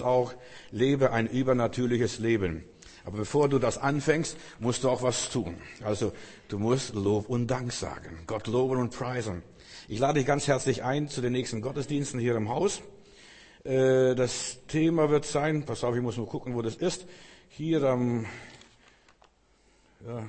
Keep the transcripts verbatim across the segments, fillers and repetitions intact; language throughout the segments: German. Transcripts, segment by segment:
auch, lebe ein übernatürliches Leben. Aber bevor du das anfängst, musst du auch was tun. Also du musst Lob und Dank sagen, Gott loben und preisen. Ich lade dich ganz herzlich ein zu den nächsten Gottesdiensten hier im Haus. Das Thema wird sein, pass auf, ich muss mal gucken, wo das ist. Hier am, ja,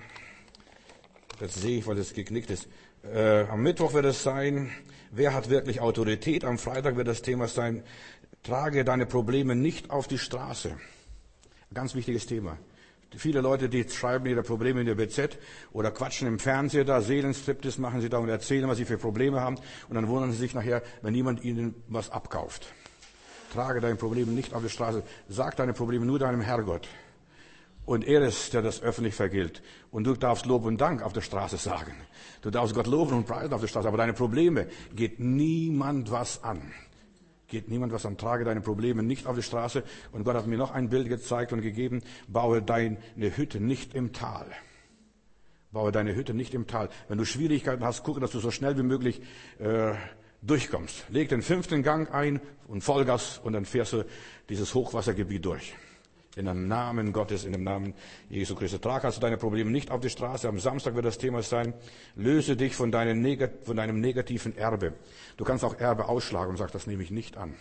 das sehe ich, weil es geknickt ist. Äh, am Mittwoch wird es sein, wer hat wirklich Autorität? Am Freitag wird das Thema sein, trage deine Probleme nicht auf die Straße. Ganz wichtiges Thema. Viele Leute, die schreiben ihre Probleme in der B Z oder quatschen im Fernseher da, Seelenstriptease machen sie da und erzählen, was sie für Probleme haben. Und dann wundern sie sich nachher, wenn niemand ihnen was abkauft. Trage deine Probleme nicht auf die Straße. Sag deine Probleme nur deinem Herrgott. Und er ist, der das öffentlich vergilt. Und du darfst Lob und Dank auf der Straße sagen. Du darfst Gott loben und preisen auf der Straße. Aber deine Probleme geht niemand was an. Geht niemand was an. Trage deine Probleme nicht auf die Straße. Und Gott hat mir noch ein Bild gezeigt und gegeben. Baue deine Hütte nicht im Tal. Baue deine Hütte nicht im Tal. Wenn du Schwierigkeiten hast, gucke, dass du so schnell wie möglich äh, durchkommst. Leg den fünften Gang ein und Vollgas und dann fährst du dieses Hochwassergebiet durch. In dem Namen Gottes, in dem Namen Jesu Christi. Trag also deine Probleme nicht auf die Straße. Am Samstag wird das Thema sein, löse dich von, deinen Negat- von deinem negativen Erbe. Du kannst auch Erbe ausschlagen und sagst, das nehme ich nicht an.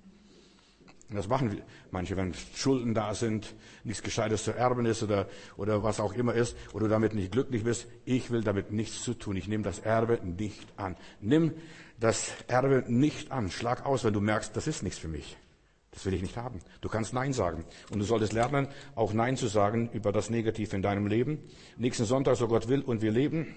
Und das machen manche, wenn Schulden da sind, nichts Gescheites zu erben ist oder, oder was auch immer ist, oder du damit nicht glücklich bist. Ich will damit nichts zu tun. Ich nehme das Erbe nicht an. Nimm das Erbe nicht an. Schlag aus, wenn du merkst, das ist nichts für mich. Das will ich nicht haben. Du kannst Nein sagen. Und du solltest lernen, auch Nein zu sagen über das Negative in deinem Leben. Nächsten Sonntag, so Gott will und wir leben,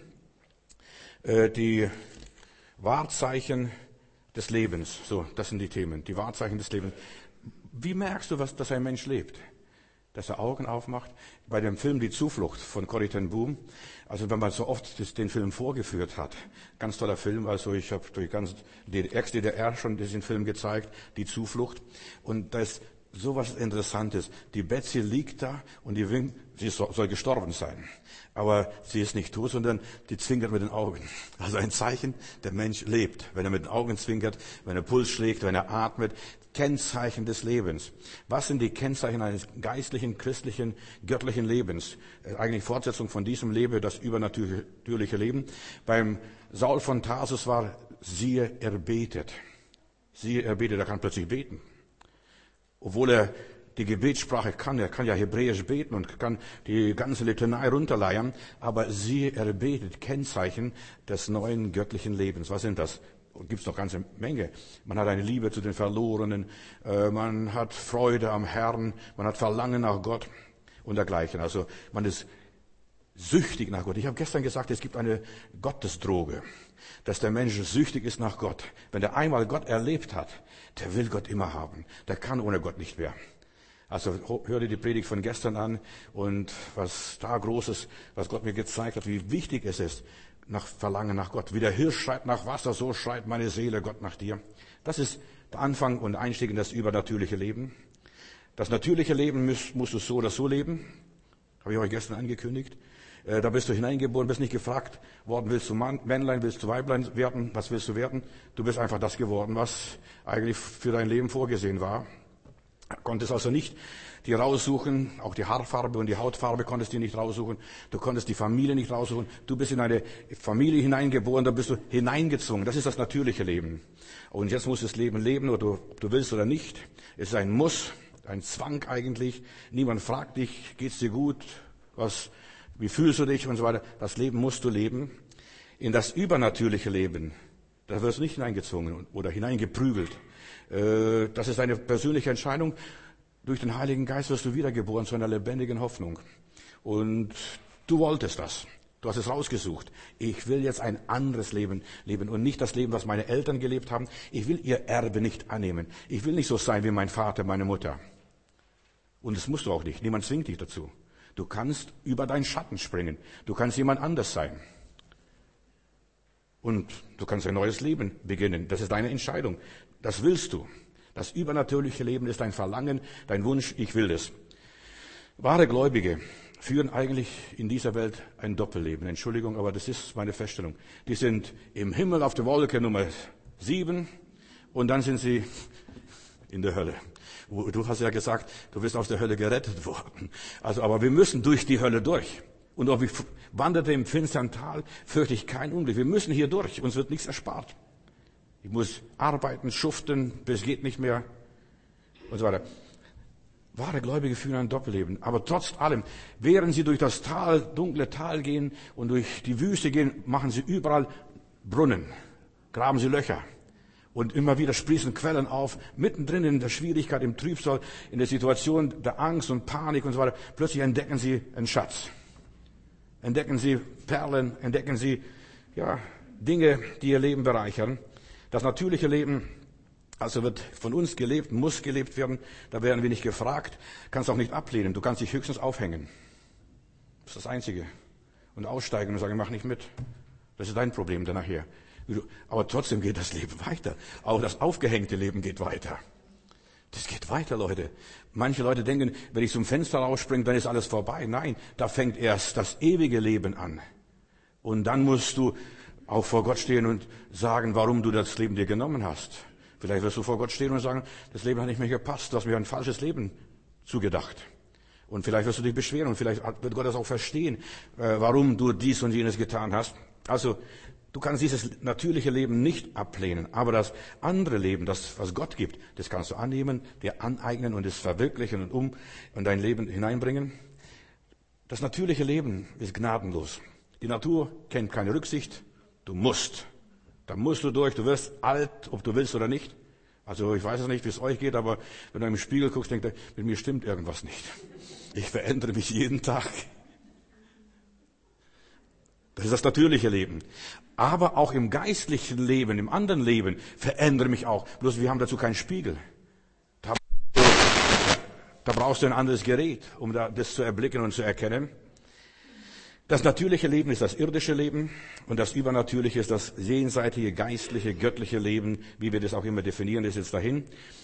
äh, die Wahrzeichen des Lebens. So, das sind die Themen. Die Wahrzeichen des Lebens. Wie merkst du, was, dass ein Mensch lebt? Dass er Augen aufmacht. Bei dem Film Die Zuflucht von Corrie ten Boom, also wenn man so oft den Film vorgeführt hat, ganz toller Film, also ich habe durch ganz die Ex-D D R schon diesen Film gezeigt, Die Zuflucht, und da ist sowas Interessantes. Die Betsy liegt da und die winkt, sie soll gestorben sein, aber sie ist nicht tot, sondern die zwinkert mit den Augen. Also ein Zeichen, der Mensch lebt, wenn er mit den Augen zwinkert, wenn er Puls schlägt, wenn er atmet. Kennzeichen des Lebens. Was sind die Kennzeichen eines geistlichen, christlichen, göttlichen Lebens? Eigentlich Fortsetzung von diesem Leben, das übernatürliche Leben. Beim Saul von Tarsus war, siehe, er betet. Siehe, er betet, er kann plötzlich beten. Obwohl er die Gebetssprache kann, er kann ja Hebräisch beten und kann die ganze Litanei runterleiern, aber siehe, er betet. Kennzeichen des neuen göttlichen Lebens. Was sind das? Gibt es noch ganze Menge. Man hat eine Liebe zu den Verlorenen, äh, man hat Freude am Herrn, man hat Verlangen nach Gott und dergleichen. Also man ist süchtig nach Gott. Ich habe gestern gesagt, es gibt eine Gottesdroge, dass der Mensch süchtig ist nach Gott. Wenn der einmal Gott erlebt hat, der will Gott immer haben. Der kann ohne Gott nicht mehr. Also hör dir die Predigt von gestern an und was da Großes, was Gott mir gezeigt hat, wie wichtig es ist, nach Verlangen nach Gott. Wie der Hirsch schreit nach Wasser, so schreit meine Seele Gott nach dir. Das ist der Anfang und Einstieg in das übernatürliche Leben. Das natürliche Leben musst, musst du so oder so leben. Habe ich euch gestern angekündigt. Äh, da bist du hineingeboren, bist nicht gefragt worden, willst du Mann, Männlein, willst du Weiblein werden, was willst du werden? Du bist einfach das geworden, was eigentlich für dein Leben vorgesehen war. Konntest also nicht die raussuchen, auch die Haarfarbe und die Hautfarbe konntest du nicht raussuchen. Du konntest die Familie nicht raussuchen. Du bist in eine Familie hineingeboren, da bist du hineingezwungen. Das ist das natürliche Leben. Und jetzt musst du das Leben leben, ob du, du willst oder nicht. Es ist ein Muss, ein Zwang eigentlich. Niemand fragt dich, geht's dir gut? Was, wie fühlst du dich und so weiter. Das Leben musst du leben. In das übernatürliche Leben, da wirst du nicht hineingezwungen oder hineingeprügelt. Das ist eine persönliche Entscheidung. Durch den Heiligen Geist wirst du wiedergeboren zu einer lebendigen Hoffnung. Und du wolltest das. Du hast es rausgesucht. Ich will jetzt ein anderes Leben leben und nicht das Leben, was meine Eltern gelebt haben. Ich will ihr Erbe nicht annehmen. Ich will nicht so sein wie mein Vater, meine Mutter. Und das musst du auch nicht. Niemand zwingt dich dazu. Du kannst über deinen Schatten springen. Du kannst jemand anders sein. Und du kannst ein neues Leben beginnen. Das ist deine Entscheidung. Das willst du. Das übernatürliche Leben ist dein Verlangen, dein Wunsch, ich will das. Wahre Gläubige führen eigentlich in dieser Welt ein Doppelleben. Entschuldigung, aber das ist meine Feststellung. Die sind im Himmel auf der Wolke Nummer sieben und dann sind sie in der Hölle. Du hast ja gesagt, du bist aus der Hölle gerettet worden. Also, aber wir müssen durch die Hölle durch. Und ob ich wanderte im finstern Tal, fürchte ich kein Unglück. Wir müssen hier durch. Uns wird nichts erspart. Ich muss arbeiten, schuften, bis geht nicht mehr und so weiter. Wahre Gläubige führen ein Doppelleben. Aber trotz allem, während sie durch das Tal, dunkle Tal gehen und durch die Wüste gehen, machen sie überall Brunnen, graben sie Löcher. Und immer wieder sprießen Quellen auf, mittendrin in der Schwierigkeit, im Trübsal, in der Situation der Angst und Panik und so weiter. Plötzlich entdecken sie einen Schatz. Entdecken sie Perlen, entdecken sie, ja, Dinge, die ihr Leben bereichern. Das natürliche Leben, also wird von uns gelebt, muss gelebt werden. Da werden wir nicht gefragt, kannst auch nicht ablehnen. Du kannst dich höchstens aufhängen. Das ist das Einzige. Und aussteigen und sagen, mach nicht mit. Das ist dein Problem dann nachher. Aber trotzdem geht das Leben weiter. Auch das aufgehängte Leben geht weiter. Das geht weiter, Leute. Manche Leute denken, wenn ich zum Fenster rausspringe, dann ist alles vorbei. Nein, da fängt erst das ewige Leben an. Und dann musst du auch vor Gott stehen und sagen, warum du das Leben dir genommen hast. Vielleicht wirst du vor Gott stehen und sagen, das Leben hat nicht mehr gepasst, du hast mir ein falsches Leben zugedacht. Und vielleicht wirst du dich beschweren und vielleicht wird Gott das auch verstehen, warum du dies und jenes getan hast. Also, du kannst dieses natürliche Leben nicht ablehnen, aber das andere Leben, das, was Gott gibt, das kannst du annehmen, dir aneignen und es verwirklichen und um in dein Leben hineinbringen. Das natürliche Leben ist gnadenlos. Die Natur kennt keine Rücksicht. Du musst. Da musst du durch. Du wirst alt, ob du willst oder nicht. Also ich weiß es nicht, wie es euch geht, aber wenn du im Spiegel guckst, denkst du, mit mir stimmt irgendwas nicht. Ich verändere mich jeden Tag. Das ist das natürliche Leben. Aber auch im geistlichen Leben, im anderen Leben, verändere mich auch. Bloß wir haben dazu keinen Spiegel. Da, da brauchst du ein anderes Gerät, um das zu erblicken und zu erkennen. Das natürliche Leben ist das irdische Leben und das Übernatürliche ist das jenseitige, geistliche, göttliche Leben, wie wir das auch immer definieren, das ist jetzt dahin.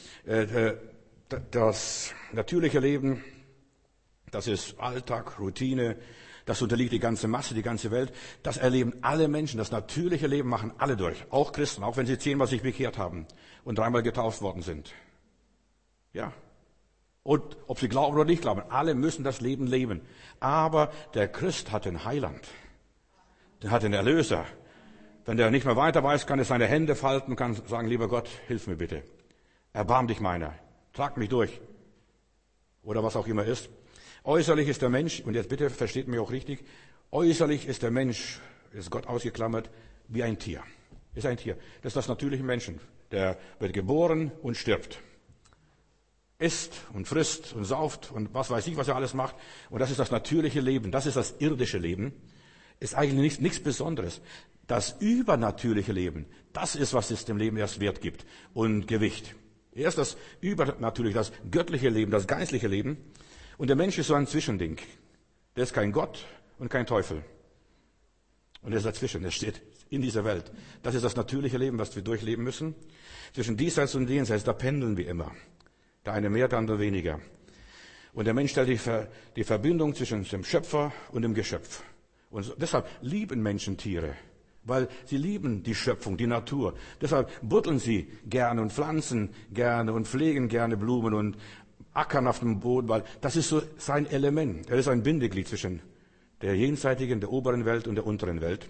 Das natürliche Leben, das ist Alltag, Routine, das unterliegt die ganze Masse, die ganze Welt. Das erleben alle Menschen, das natürliche Leben machen alle durch, auch Christen, auch wenn sie zehnmal sich bekehrt haben und dreimal getauft worden sind. Ja. Und ob sie glauben oder nicht glauben, alle müssen das Leben leben. Aber der Christ hat den Heiland. Der hat den Erlöser. Wenn der nicht mehr weiter weiß, kann er seine Hände falten und kann sagen, lieber Gott, hilf mir bitte. Erbarm dich meiner. Trag mich durch. Oder was auch immer ist. Äußerlich ist der Mensch, und jetzt bitte versteht mich auch richtig, äußerlich ist der Mensch, ist Gott ausgeklammert, wie ein Tier. Ist ein Tier. Das ist das natürliche Menschen. Der wird geboren und stirbt. Isst und frisst und sauft und was weiß ich, was er alles macht. Und das ist das natürliche Leben, das ist das irdische Leben. Ist eigentlich nichts, nichts Besonderes. Das übernatürliche Leben, das ist, was es dem Leben erst Wert gibt und Gewicht. Erst das übernatürliche, das göttliche Leben, das geistliche Leben. Und der Mensch ist so ein Zwischending. Der ist kein Gott und kein Teufel. Und er ist dazwischen, er steht in dieser Welt. Das ist das natürliche Leben, was wir durchleben müssen. Zwischen diesseits und jenseits, da pendeln wir immer. Der eine mehr, der andere weniger. Und der Mensch stellt die, Ver, die Verbindung zwischen dem Schöpfer und dem Geschöpf. Und so, deshalb lieben Menschen Tiere, weil sie lieben die Schöpfung, die Natur. Deshalb buddeln sie gerne und pflanzen gerne und pflegen gerne Blumen und ackern auf dem Boden, weil das ist so sein Element. Er ist ein Bindeglied zwischen der jenseitigen, der oberen Welt und der unteren Welt.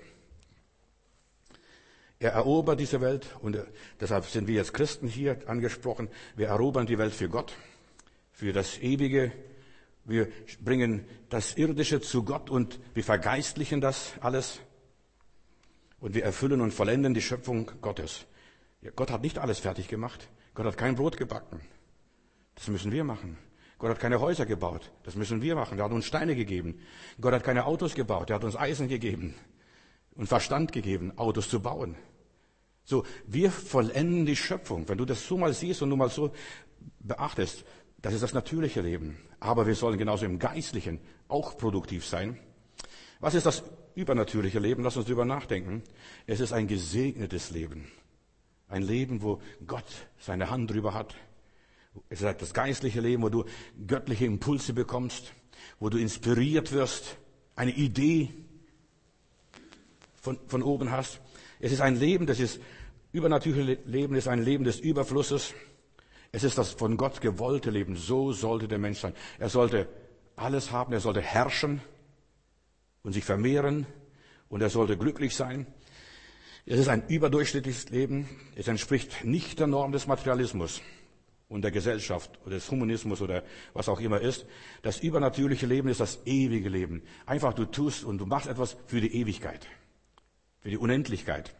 Er erobert diese Welt und deshalb sind wir jetzt Christen hier angesprochen. Wir erobern die Welt für Gott, für das Ewige. Wir bringen das Irdische zu Gott und wir vergeistlichen das alles. Und wir erfüllen und vollenden die Schöpfung Gottes. Ja, Gott hat nicht alles fertig gemacht. Gott hat kein Brot gebacken. Das müssen wir machen. Gott hat keine Häuser gebaut. Das müssen wir machen. Er hat uns Steine gegeben. Gott hat keine Autos gebaut. Er hat uns Eisen gegeben und Verstand gegeben, Autos zu bauen. So, wir vollenden die Schöpfung. Wenn du das so mal siehst und du mal so beachtest, das ist das natürliche Leben. Aber wir sollen genauso im Geistlichen auch produktiv sein. Was ist das übernatürliche Leben? Lass uns darüber nachdenken. Es ist ein gesegnetes Leben. Ein Leben, wo Gott seine Hand drüber hat. Es ist das geistliche Leben, wo du göttliche Impulse bekommst, wo du inspiriert wirst, eine Idee von, von oben hast. Es ist ein Leben, das ist, übernatürliche Leben ist ein Leben des Überflusses. Es ist das von Gott gewollte Leben. So sollte der Mensch sein. Er sollte alles haben. Er sollte herrschen und sich vermehren. Und er sollte glücklich sein. Es ist ein überdurchschnittliches Leben. Es entspricht nicht der Norm des Materialismus und der Gesellschaft oder des Humanismus oder was auch immer ist. Das übernatürliche Leben ist das ewige Leben. Einfach du tust und du machst etwas für die Ewigkeit, für die Unendlichkeit.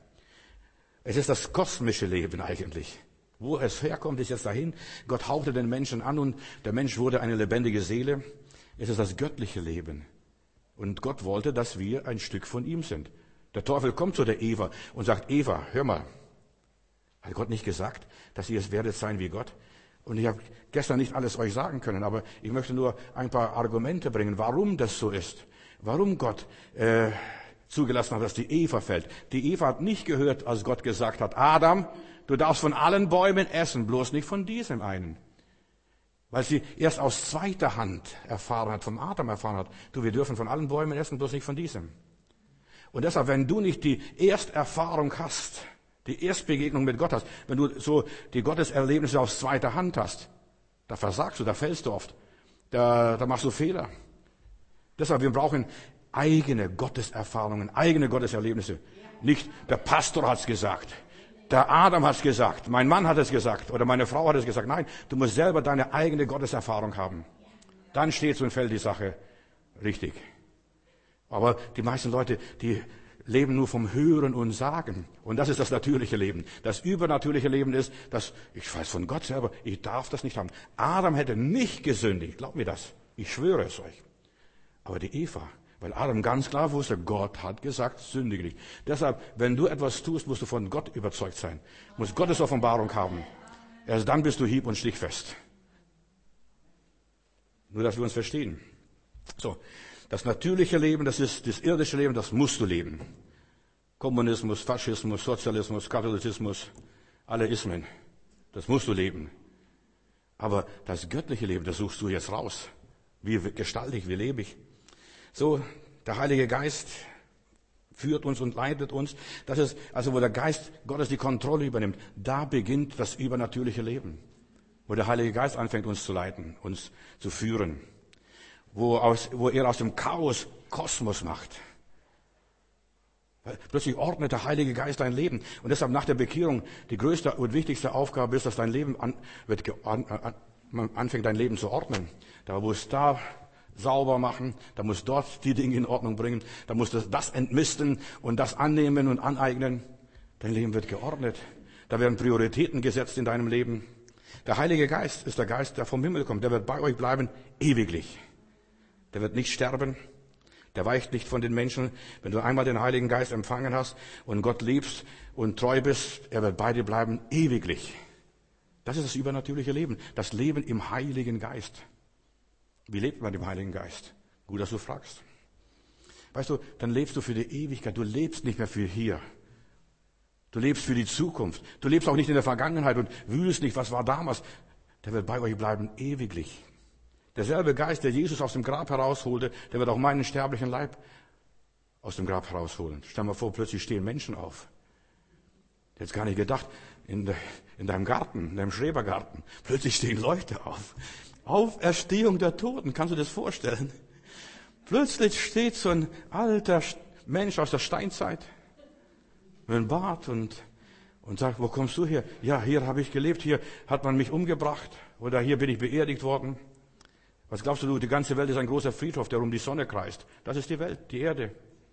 Es ist das kosmische Leben eigentlich. Wo es herkommt, ist jetzt dahin. Gott hauchte den Menschen an und der Mensch wurde eine lebendige Seele. Es ist das göttliche Leben. Und Gott wollte, dass wir ein Stück von ihm sind. Der Teufel kommt zu der Eva und sagt, Eva, hör mal, hat Gott nicht gesagt, dass ihr es werdet sein wie Gott? Und ich habe gestern nicht alles euch sagen können, aber ich möchte nur ein paar Argumente bringen, warum das so ist. Warum Gott äh, zugelassen hat, dass die Eva fällt. Die Eva hat nicht gehört, als Gott gesagt hat, Adam, du darfst von allen Bäumen essen, bloß nicht von diesem einen. Weil sie erst aus zweiter Hand erfahren hat, vom Adam erfahren hat, du, wir dürfen von allen Bäumen essen, bloß nicht von diesem. Und deshalb, wenn du nicht die Ersterfahrung hast, die Erstbegegnung mit Gott hast, wenn du so die Gotteserlebnisse aus zweiter Hand hast, da versagst du, da fällst du oft, da, da machst du Fehler. Deshalb, wir brauchen eigene Gotteserfahrungen, eigene Gotteserlebnisse. Nicht, der Pastor hat's gesagt, der Adam hat's gesagt, mein Mann hat es gesagt oder meine Frau hat es gesagt. Nein, du musst selber deine eigene Gotteserfahrung haben. Dann steht und fällt die Sache richtig. Aber die meisten Leute, die leben nur vom Hören und Sagen. Und das ist das natürliche Leben. Das übernatürliche Leben ist, dass ich weiß von Gott selber, ich darf das nicht haben. Adam hätte nicht gesündigt, glaub mir das. Ich schwöre es euch. Aber die Eva, weil Adam ganz klar wusste, Gott hat gesagt, sündige nicht. Deshalb, wenn du etwas tust, musst du von Gott überzeugt sein. Musst Gottes Offenbarung haben. Erst dann bist du hieb- und stichfest. Nur, dass wir uns verstehen. So. Das natürliche Leben, das ist das irdische Leben, das musst du leben. Kommunismus, Faschismus, Sozialismus, Katholizismus, alle Ismen, das musst du leben. Aber das göttliche Leben, das suchst du jetzt raus. Wie gestalte ich, wie lebe ich? So, der Heilige Geist führt uns und leitet uns. Das ist also, wo der Geist Gottes die Kontrolle übernimmt. Da beginnt das übernatürliche Leben. Wo der Heilige Geist anfängt, uns zu leiten, uns zu führen. Wo, aus, wo er aus dem Chaos Kosmos macht. Weil plötzlich ordnet der Heilige Geist dein Leben. Und deshalb nach der Bekehrung, die größte und wichtigste Aufgabe ist, dass dein Leben an, wird, an, an, man anfängt, dein Leben zu ordnen. Da musst du da sauber machen, da musst du dort die Dinge in Ordnung bringen, da musst du das entmisten und das annehmen und aneignen. Dein Leben wird geordnet. Da werden Prioritäten gesetzt in deinem Leben. Der Heilige Geist ist der Geist, der vom Himmel kommt. Der wird bei euch bleiben, ewiglich. Der wird nicht sterben. Der weicht nicht von den Menschen. Wenn du einmal den Heiligen Geist empfangen hast und Gott liebst und treu bist, er wird bei dir bleiben, ewiglich. Das ist das übernatürliche Leben. Das Leben im Heiligen Geist. Wie lebt man im Heiligen Geist? Gut, dass du fragst. Weißt du, dann lebst du für die Ewigkeit. Du lebst nicht mehr für hier. Du lebst für die Zukunft. Du lebst auch nicht in der Vergangenheit und wühlst nicht, was war damals. Der wird bei euch bleiben, ewiglich. Derselbe Geist, der Jesus aus dem Grab herausholte, der wird auch meinen sterblichen Leib aus dem Grab herausholen. Stell dir mal vor, plötzlich stehen Menschen auf. Jetzt gar nicht gedacht, in, de, in deinem Garten, in deinem Schrebergarten, plötzlich stehen Leute auf. Auferstehung der Toten, kannst du dir das vorstellen? Plötzlich steht so ein alter Mensch aus der Steinzeit mit einem Bart und, und sagt, wo kommst du her? Ja, hier habe ich gelebt, hier hat man mich umgebracht oder hier bin ich beerdigt worden. Was glaubst du, die ganze Welt ist ein großer Friedhof, der um die Sonne kreist. Das ist die Welt, die Erde.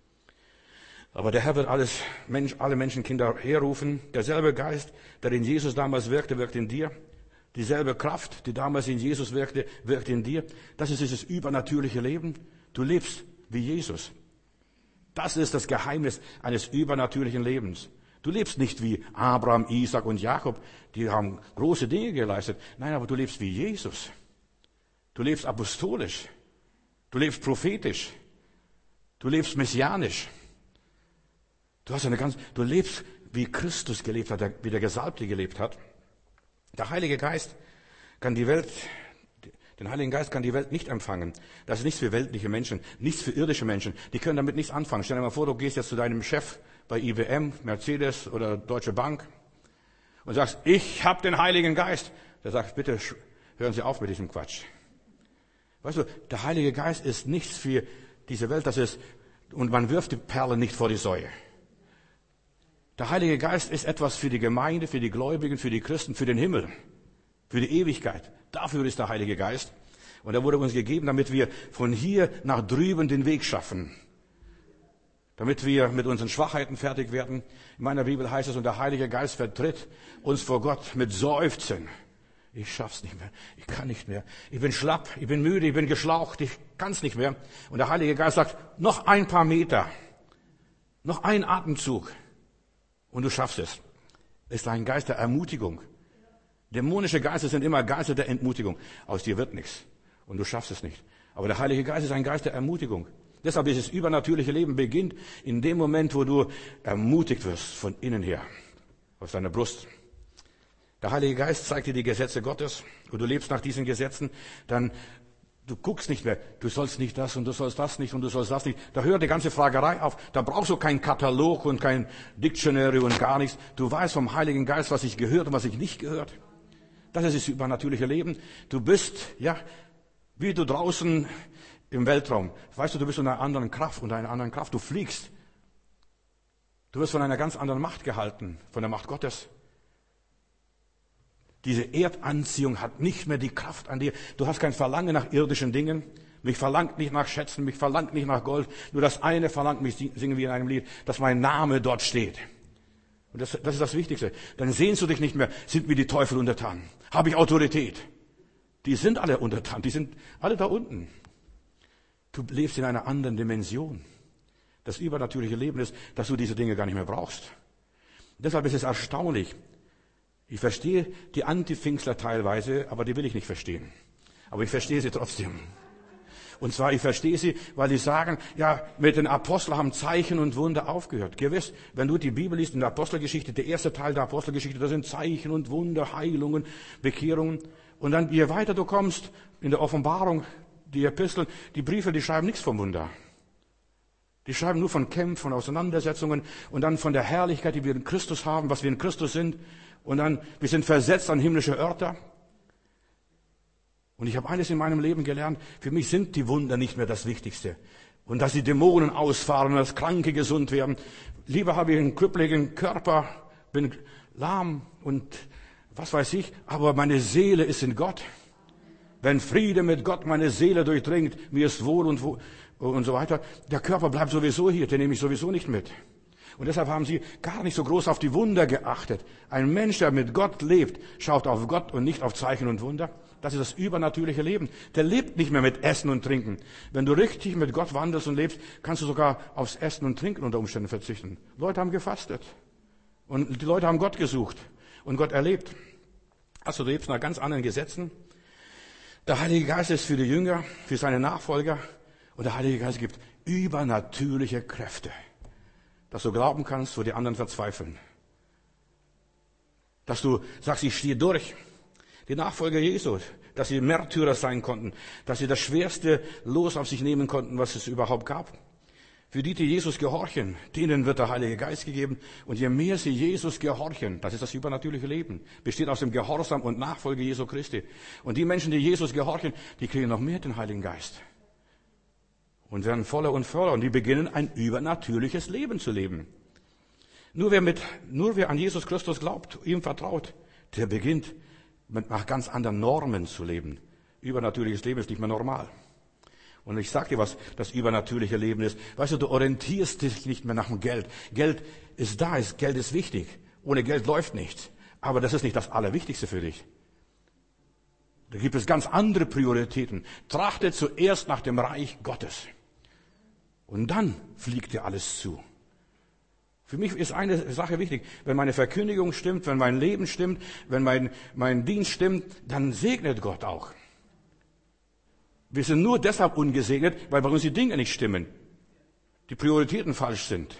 Aber der Herr wird alles, Mensch, alle Menschenkinder herrufen. Derselbe Geist, der in Jesus damals wirkte, wirkt in dir. Dieselbe Kraft, die damals in Jesus wirkte, wirkt in dir. Das ist dieses übernatürliche Leben. Du lebst wie Jesus. Das ist das Geheimnis eines übernatürlichen Lebens. Du lebst nicht wie Abraham, Isaac und Jakob. Die haben große Dinge geleistet. Nein, aber du lebst wie Jesus. Du lebst apostolisch. Du lebst prophetisch. Du lebst messianisch. Du hast eine ganz, du lebst, wie Christus gelebt hat, wie der Gesalbte gelebt hat. Der Heilige Geist kann die Welt, den Heiligen Geist kann die Welt nicht empfangen. Das ist nichts für weltliche Menschen, nichts für irdische Menschen. Die können damit nichts anfangen. Stell dir mal vor, du gehst jetzt zu deinem Chef bei I B M, Mercedes oder Deutsche Bank und sagst, ich habe den Heiligen Geist. der sagt, bitte hören Sie auf mit diesem Quatsch. Weißt du, der Heilige Geist ist nichts für diese Welt, das ist, und man wirft die Perle nicht vor die Säue. Der Heilige Geist ist etwas für die Gemeinde, für die Gläubigen, für die Christen, für den Himmel, für die Ewigkeit. Dafür ist der Heilige Geist. Und er wurde uns gegeben, damit wir von hier nach drüben den Weg schaffen. Damit wir mit unseren Schwachheiten fertig werden. In meiner Bibel heißt es, und der Heilige Geist vertritt uns vor Gott mit Seufzen. Ich schaff's nicht mehr. Ich kann nicht mehr. Ich bin schlapp. Ich bin müde. Ich bin geschlaucht. Ich kann's nicht mehr. Und der Heilige Geist sagt, noch ein paar Meter. Noch ein Atemzug. Und du schaffst es. Es ist ein Geist der Ermutigung. Dämonische Geister sind immer Geister der Entmutigung. Aus dir wird nichts. Und du schaffst es nicht. Aber der Heilige Geist ist ein Geist der Ermutigung. Deshalb ist das übernatürliche Leben beginnt in dem Moment, wo du ermutigt wirst von innen her. Aus deiner Brust. Der Heilige Geist zeigt dir die Gesetze Gottes und du lebst nach diesen Gesetzen, dann du guckst nicht mehr, du sollst nicht das und du sollst das nicht und du sollst das nicht. Da hört die ganze Fragerei auf. Da brauchst du keinen Katalog und kein Dictionary und gar nichts. Du weißt vom Heiligen Geist, was ich gehört und was ich nicht gehört. Das ist das übernatürliche Leben. Du bist, ja, wie du draußen im Weltraum. Weißt du, du bist unter einer anderen Kraft, unter einer anderen Kraft. Du fliegst. Du wirst von einer ganz anderen Macht gehalten, von der Macht Gottes. Diese Erdanziehung hat nicht mehr die Kraft an dir. Du hast kein Verlangen nach irdischen Dingen. Mich verlangt nicht nach Schätzen, mich verlangt nicht nach Gold. Nur das eine verlangt mich, singen wir in einem Lied, dass mein Name dort steht. Und das, das ist das Wichtigste. Dann sehnst du dich nicht mehr, sind mir die Teufel untertan? Habe ich Autorität? Die sind alle untertan, die sind alle da unten. Du lebst in einer anderen Dimension. Das übernatürliche Leben ist, dass du diese Dinge gar nicht mehr brauchst. Deshalb ist es erstaunlich. Ich verstehe die Anti-Pfingstler teilweise, aber die will ich nicht verstehen. Aber ich verstehe sie trotzdem. Und zwar, ich verstehe sie, weil die sagen, ja, mit den Aposteln haben Zeichen und Wunder aufgehört. Gewiss, wenn du die Bibel liest in der Apostelgeschichte, der erste Teil der Apostelgeschichte, da sind Zeichen und Wunder, Heilungen, Bekehrungen. Und dann, je weiter du kommst, in der Offenbarung, die Episteln, die Briefe, die schreiben nichts vom Wunder. Die schreiben nur von Kämpfen, von Auseinandersetzungen und dann von der Herrlichkeit, die wir in Christus haben, was wir in Christus sind. Und dann, wir sind versetzt an himmlische Örter. Und ich habe eines in meinem Leben gelernt, für mich sind die Wunder nicht mehr das Wichtigste. Und dass die Dämonen ausfahren, dass Kranke gesund werden. Lieber habe ich einen krüppeligen Körper, bin lahm und was weiß ich, aber meine Seele ist in Gott. Wenn Friede mit Gott meine Seele durchdringt, mir ist wohl und, und so weiter, der Körper bleibt sowieso hier, den nehme ich sowieso nicht mit. Und deshalb haben sie gar nicht so groß auf die Wunder geachtet. Ein Mensch, der mit Gott lebt, schaut auf Gott und nicht auf Zeichen und Wunder. Das ist das übernatürliche Leben. Der lebt nicht mehr mit Essen und Trinken. Wenn du richtig mit Gott wandelst und lebst, kannst du sogar aufs Essen und Trinken unter Umständen verzichten. Leute haben gefastet. Und die Leute haben Gott gesucht und Gott erlebt. Also du lebst nach ganz anderen Gesetzen. Der Heilige Geist ist für die Jünger, für seine Nachfolger. Und der Heilige Geist gibt übernatürliche Kräfte, dass du glauben kannst, wo die anderen verzweifeln. Dass du sagst, ich stehe durch. Die Nachfolger Jesu, dass sie Märtyrer sein konnten, dass sie das schwerste Los auf sich nehmen konnten, was es überhaupt gab. Für die, die Jesus gehorchen, denen wird der Heilige Geist gegeben. Und je mehr sie Jesus gehorchen, das ist das übernatürliche Leben, besteht aus dem Gehorsam und Nachfolge Jesu Christi. Und die Menschen, die Jesus gehorchen, die kriegen noch mehr den Heiligen Geist. Und werden voller und voller. Und die beginnen ein übernatürliches Leben zu leben. Nur wer mit, nur wer an Jesus Christus glaubt, ihm vertraut, der beginnt mit nach ganz anderen Normen zu leben. Übernatürliches Leben ist nicht mehr normal. Und ich sage dir, was das übernatürliche Leben ist. Weißt du, du orientierst dich nicht mehr nach dem Geld. Geld ist da, ist, Geld ist wichtig. Ohne Geld läuft nichts. Aber das ist nicht das Allerwichtigste für dich. Da gibt es ganz andere Prioritäten. Trachte zuerst nach dem Reich Gottes. Und dann fliegt dir alles zu. Für mich ist eine Sache wichtig. Wenn meine Verkündigung stimmt, wenn mein Leben stimmt, wenn mein, mein Dienst stimmt, dann segnet Gott auch. Wir sind nur deshalb ungesegnet, weil bei uns die Dinge nicht stimmen. Die Prioritäten falsch sind.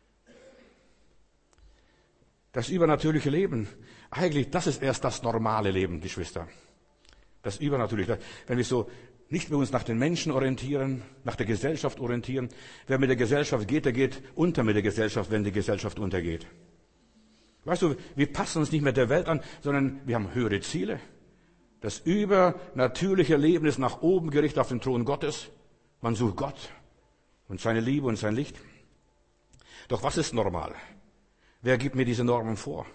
Das übernatürliche Leben, eigentlich, das ist erst das normale Leben, Geschwister. Das Übernatürliche. Wenn wir so nicht mehr uns nach den Menschen orientieren, nach der Gesellschaft orientieren. Wer mit der Gesellschaft geht, der geht unter mit der Gesellschaft, wenn die Gesellschaft untergeht. Weißt du, wir passen uns nicht mehr der Welt an, sondern wir haben höhere Ziele. Das übernatürliche Leben ist nach oben gerichtet auf den Thron Gottes. Man sucht Gott und seine Liebe und sein Licht. Doch was ist normal? Wer gibt mir diese Normen vor?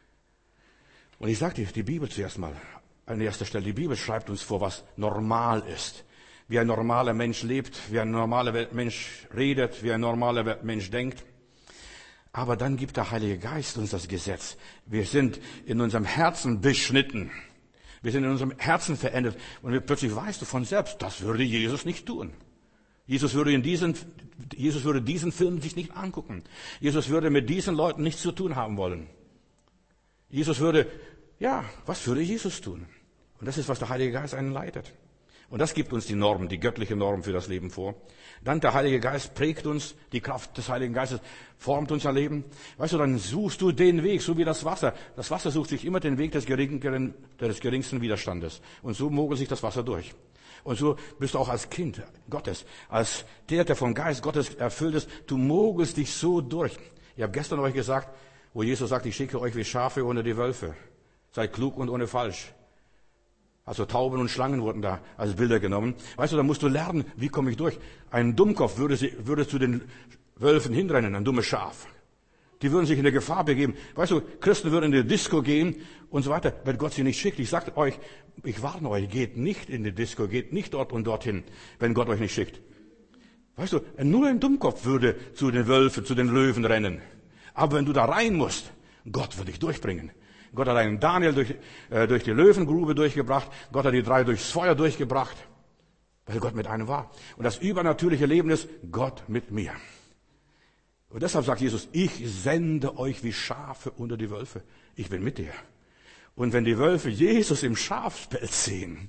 Und ich sage dir, die Bibel zuerst mal an erster Stelle. Die Bibel schreibt uns vor, was normal ist. Wie ein normaler Mensch lebt, wie ein normaler Mensch redet, wie ein normaler Mensch denkt. Aber dann gibt der Heilige Geist uns das Gesetz. Wir sind in unserem Herzen beschnitten. Wir sind in unserem Herzen verändert. Und plötzlich weißt du von selbst, das würde Jesus nicht tun. Jesus würde, in diesen, Jesus würde diesen Film sich nicht angucken. Jesus würde mit diesen Leuten nichts zu tun haben wollen. Jesus würde, ja, was würde Jesus tun? Und das ist, was der Heilige Geist einen leitet. Und das gibt uns die Norm, die göttliche Norm für das Leben vor. Dann der Heilige Geist prägt uns, die Kraft des Heiligen Geistes formt unser Leben. Weißt du, dann suchst du den Weg, so wie das Wasser. Das Wasser sucht sich immer den Weg des, geringen, des geringsten Widerstandes. Und so mogelt sich das Wasser durch. Und so bist du auch als Kind Gottes, als der, der vom Geist Gottes erfüllt ist, du mogelst dich so durch. Ich habe gestern euch gesagt, wo Jesus sagt, ich schicke euch wie Schafe ohne die Wölfe. Seid klug und ohne falsch. Also Tauben und Schlangen wurden da als Bilder genommen. Weißt du, da musst du lernen, wie komme ich durch. Ein Dummkopf würde, sie, würde zu den Wölfen hinrennen, ein dummes Schaf. Die würden sich in der Gefahr begeben. Weißt du, Christen würden in die Disco gehen und so weiter, wenn Gott sie nicht schickt. Ich sage euch, ich warne euch, geht nicht in die Disco, geht nicht dort und dorthin, wenn Gott euch nicht schickt. Weißt du, nur ein Dummkopf würde zu den Wölfen, zu den Löwen rennen. Aber wenn du da rein musst, Gott wird dich durchbringen. Gott hat einen Daniel durch, äh, durch die Löwengrube durchgebracht. Gott hat die drei durchs Feuer durchgebracht, weil Gott mit einem war. Und das übernatürliche Leben ist Gott mit mir. Und deshalb sagt Jesus, ich sende euch wie Schafe unter die Wölfe. Ich bin mit dir. Und wenn die Wölfe Jesus im Schafspelz sehen,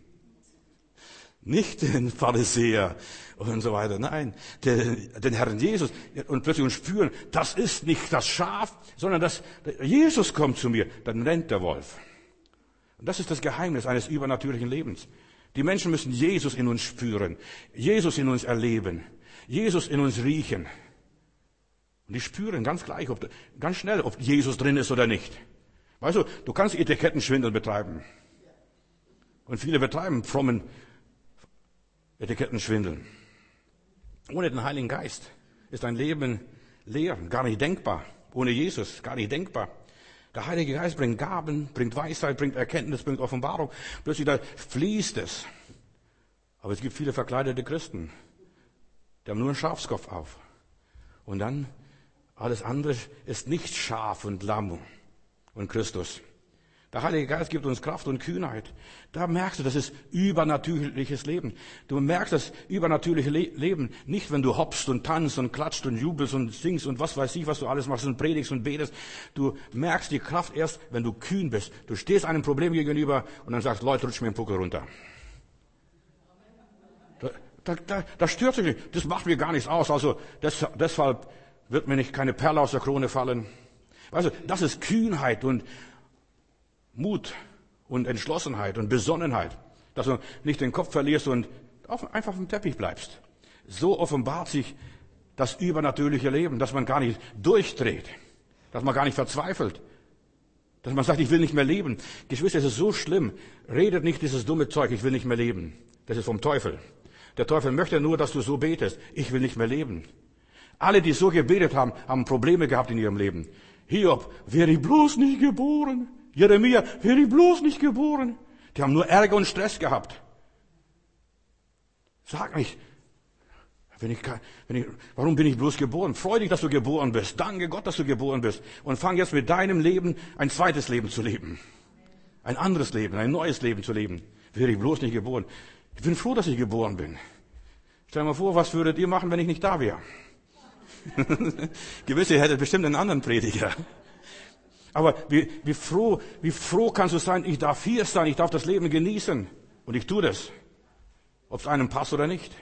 nicht den Pharisäer und so weiter, nein, den, den Herrn Jesus, und plötzlich spüren, das ist nicht das Schaf, sondern das, Jesus kommt zu mir, dann rennt der Wolf. Und das ist das Geheimnis eines übernatürlichen Lebens. Die Menschen müssen Jesus in uns spüren, Jesus in uns erleben, Jesus in uns riechen. Und die spüren ganz gleich, ob, ganz schnell, ob Jesus drin ist oder nicht. Weißt du, du kannst Etikettenschwindel betreiben. Und viele betreiben frommen Etikettenschwindel. Ohne den Heiligen Geist ist ein Leben leer, gar nicht denkbar. Ohne Jesus, gar nicht denkbar. Der Heilige Geist bringt Gaben, bringt Weisheit, bringt Erkenntnis, bringt Offenbarung. Plötzlich da fließt es. Aber es gibt viele verkleidete Christen. Die haben nur einen Schafskopf auf. Und dann alles andere ist nicht Schaf und Lamm und Christus. Der Heilige Geist gibt uns Kraft und Kühnheit. Da merkst du, das ist übernatürliches Leben. Du merkst das übernatürliche Le- Leben nicht, wenn du hoppst und tanzt und klatscht und jubelst und singst und was weiß ich, was du alles machst und predigst und betest. Du merkst die Kraft erst, wenn du kühn bist. Du stehst einem Problem gegenüber und dann sagst, Leute, rutsch mir den Puckel runter. Da, da, da, das stört sich nicht. Das macht mir gar nichts aus. Also des, deshalb wird mir nicht keine Perle aus der Krone fallen. Weißt du, das ist Kühnheit und Mut und Entschlossenheit und Besonnenheit, dass du nicht den Kopf verlierst und auf, einfach auf dem Teppich bleibst. So offenbart sich das übernatürliche Leben, dass man gar nicht durchdreht, dass man gar nicht verzweifelt, dass man sagt, ich will nicht mehr leben. Geschwister, es ist so schlimm. Redet nicht dieses dumme Zeug, ich will nicht mehr leben. Das ist vom Teufel. Der Teufel möchte nur, dass du so betest, ich will nicht mehr leben. Alle, die so gebetet haben, haben Probleme gehabt in ihrem Leben. Hiob, wäre ich bloß nicht geboren. Jeremia, wäre ich bloß nicht geboren. Die haben nur Ärger und Stress gehabt. Sag nicht, wenn ich, wenn ich, warum bin ich bloß geboren? Freu dich, dass du geboren bist. Danke Gott, dass du geboren bist. Und fang jetzt mit deinem Leben ein zweites Leben zu leben. Ein anderes Leben, ein neues Leben zu leben. Wäre ich bloß nicht geboren. Ich bin froh, dass ich geboren bin. Stell dir mal vor, was würdet ihr machen, wenn ich nicht da wäre? Gewiss, ihr hättet bestimmt einen anderen Prediger. Aber wie, wie froh, wie froh kannst du sein, ich darf hier sein, ich darf das Leben genießen. Und ich tue das. Ob es einem passt oder nicht.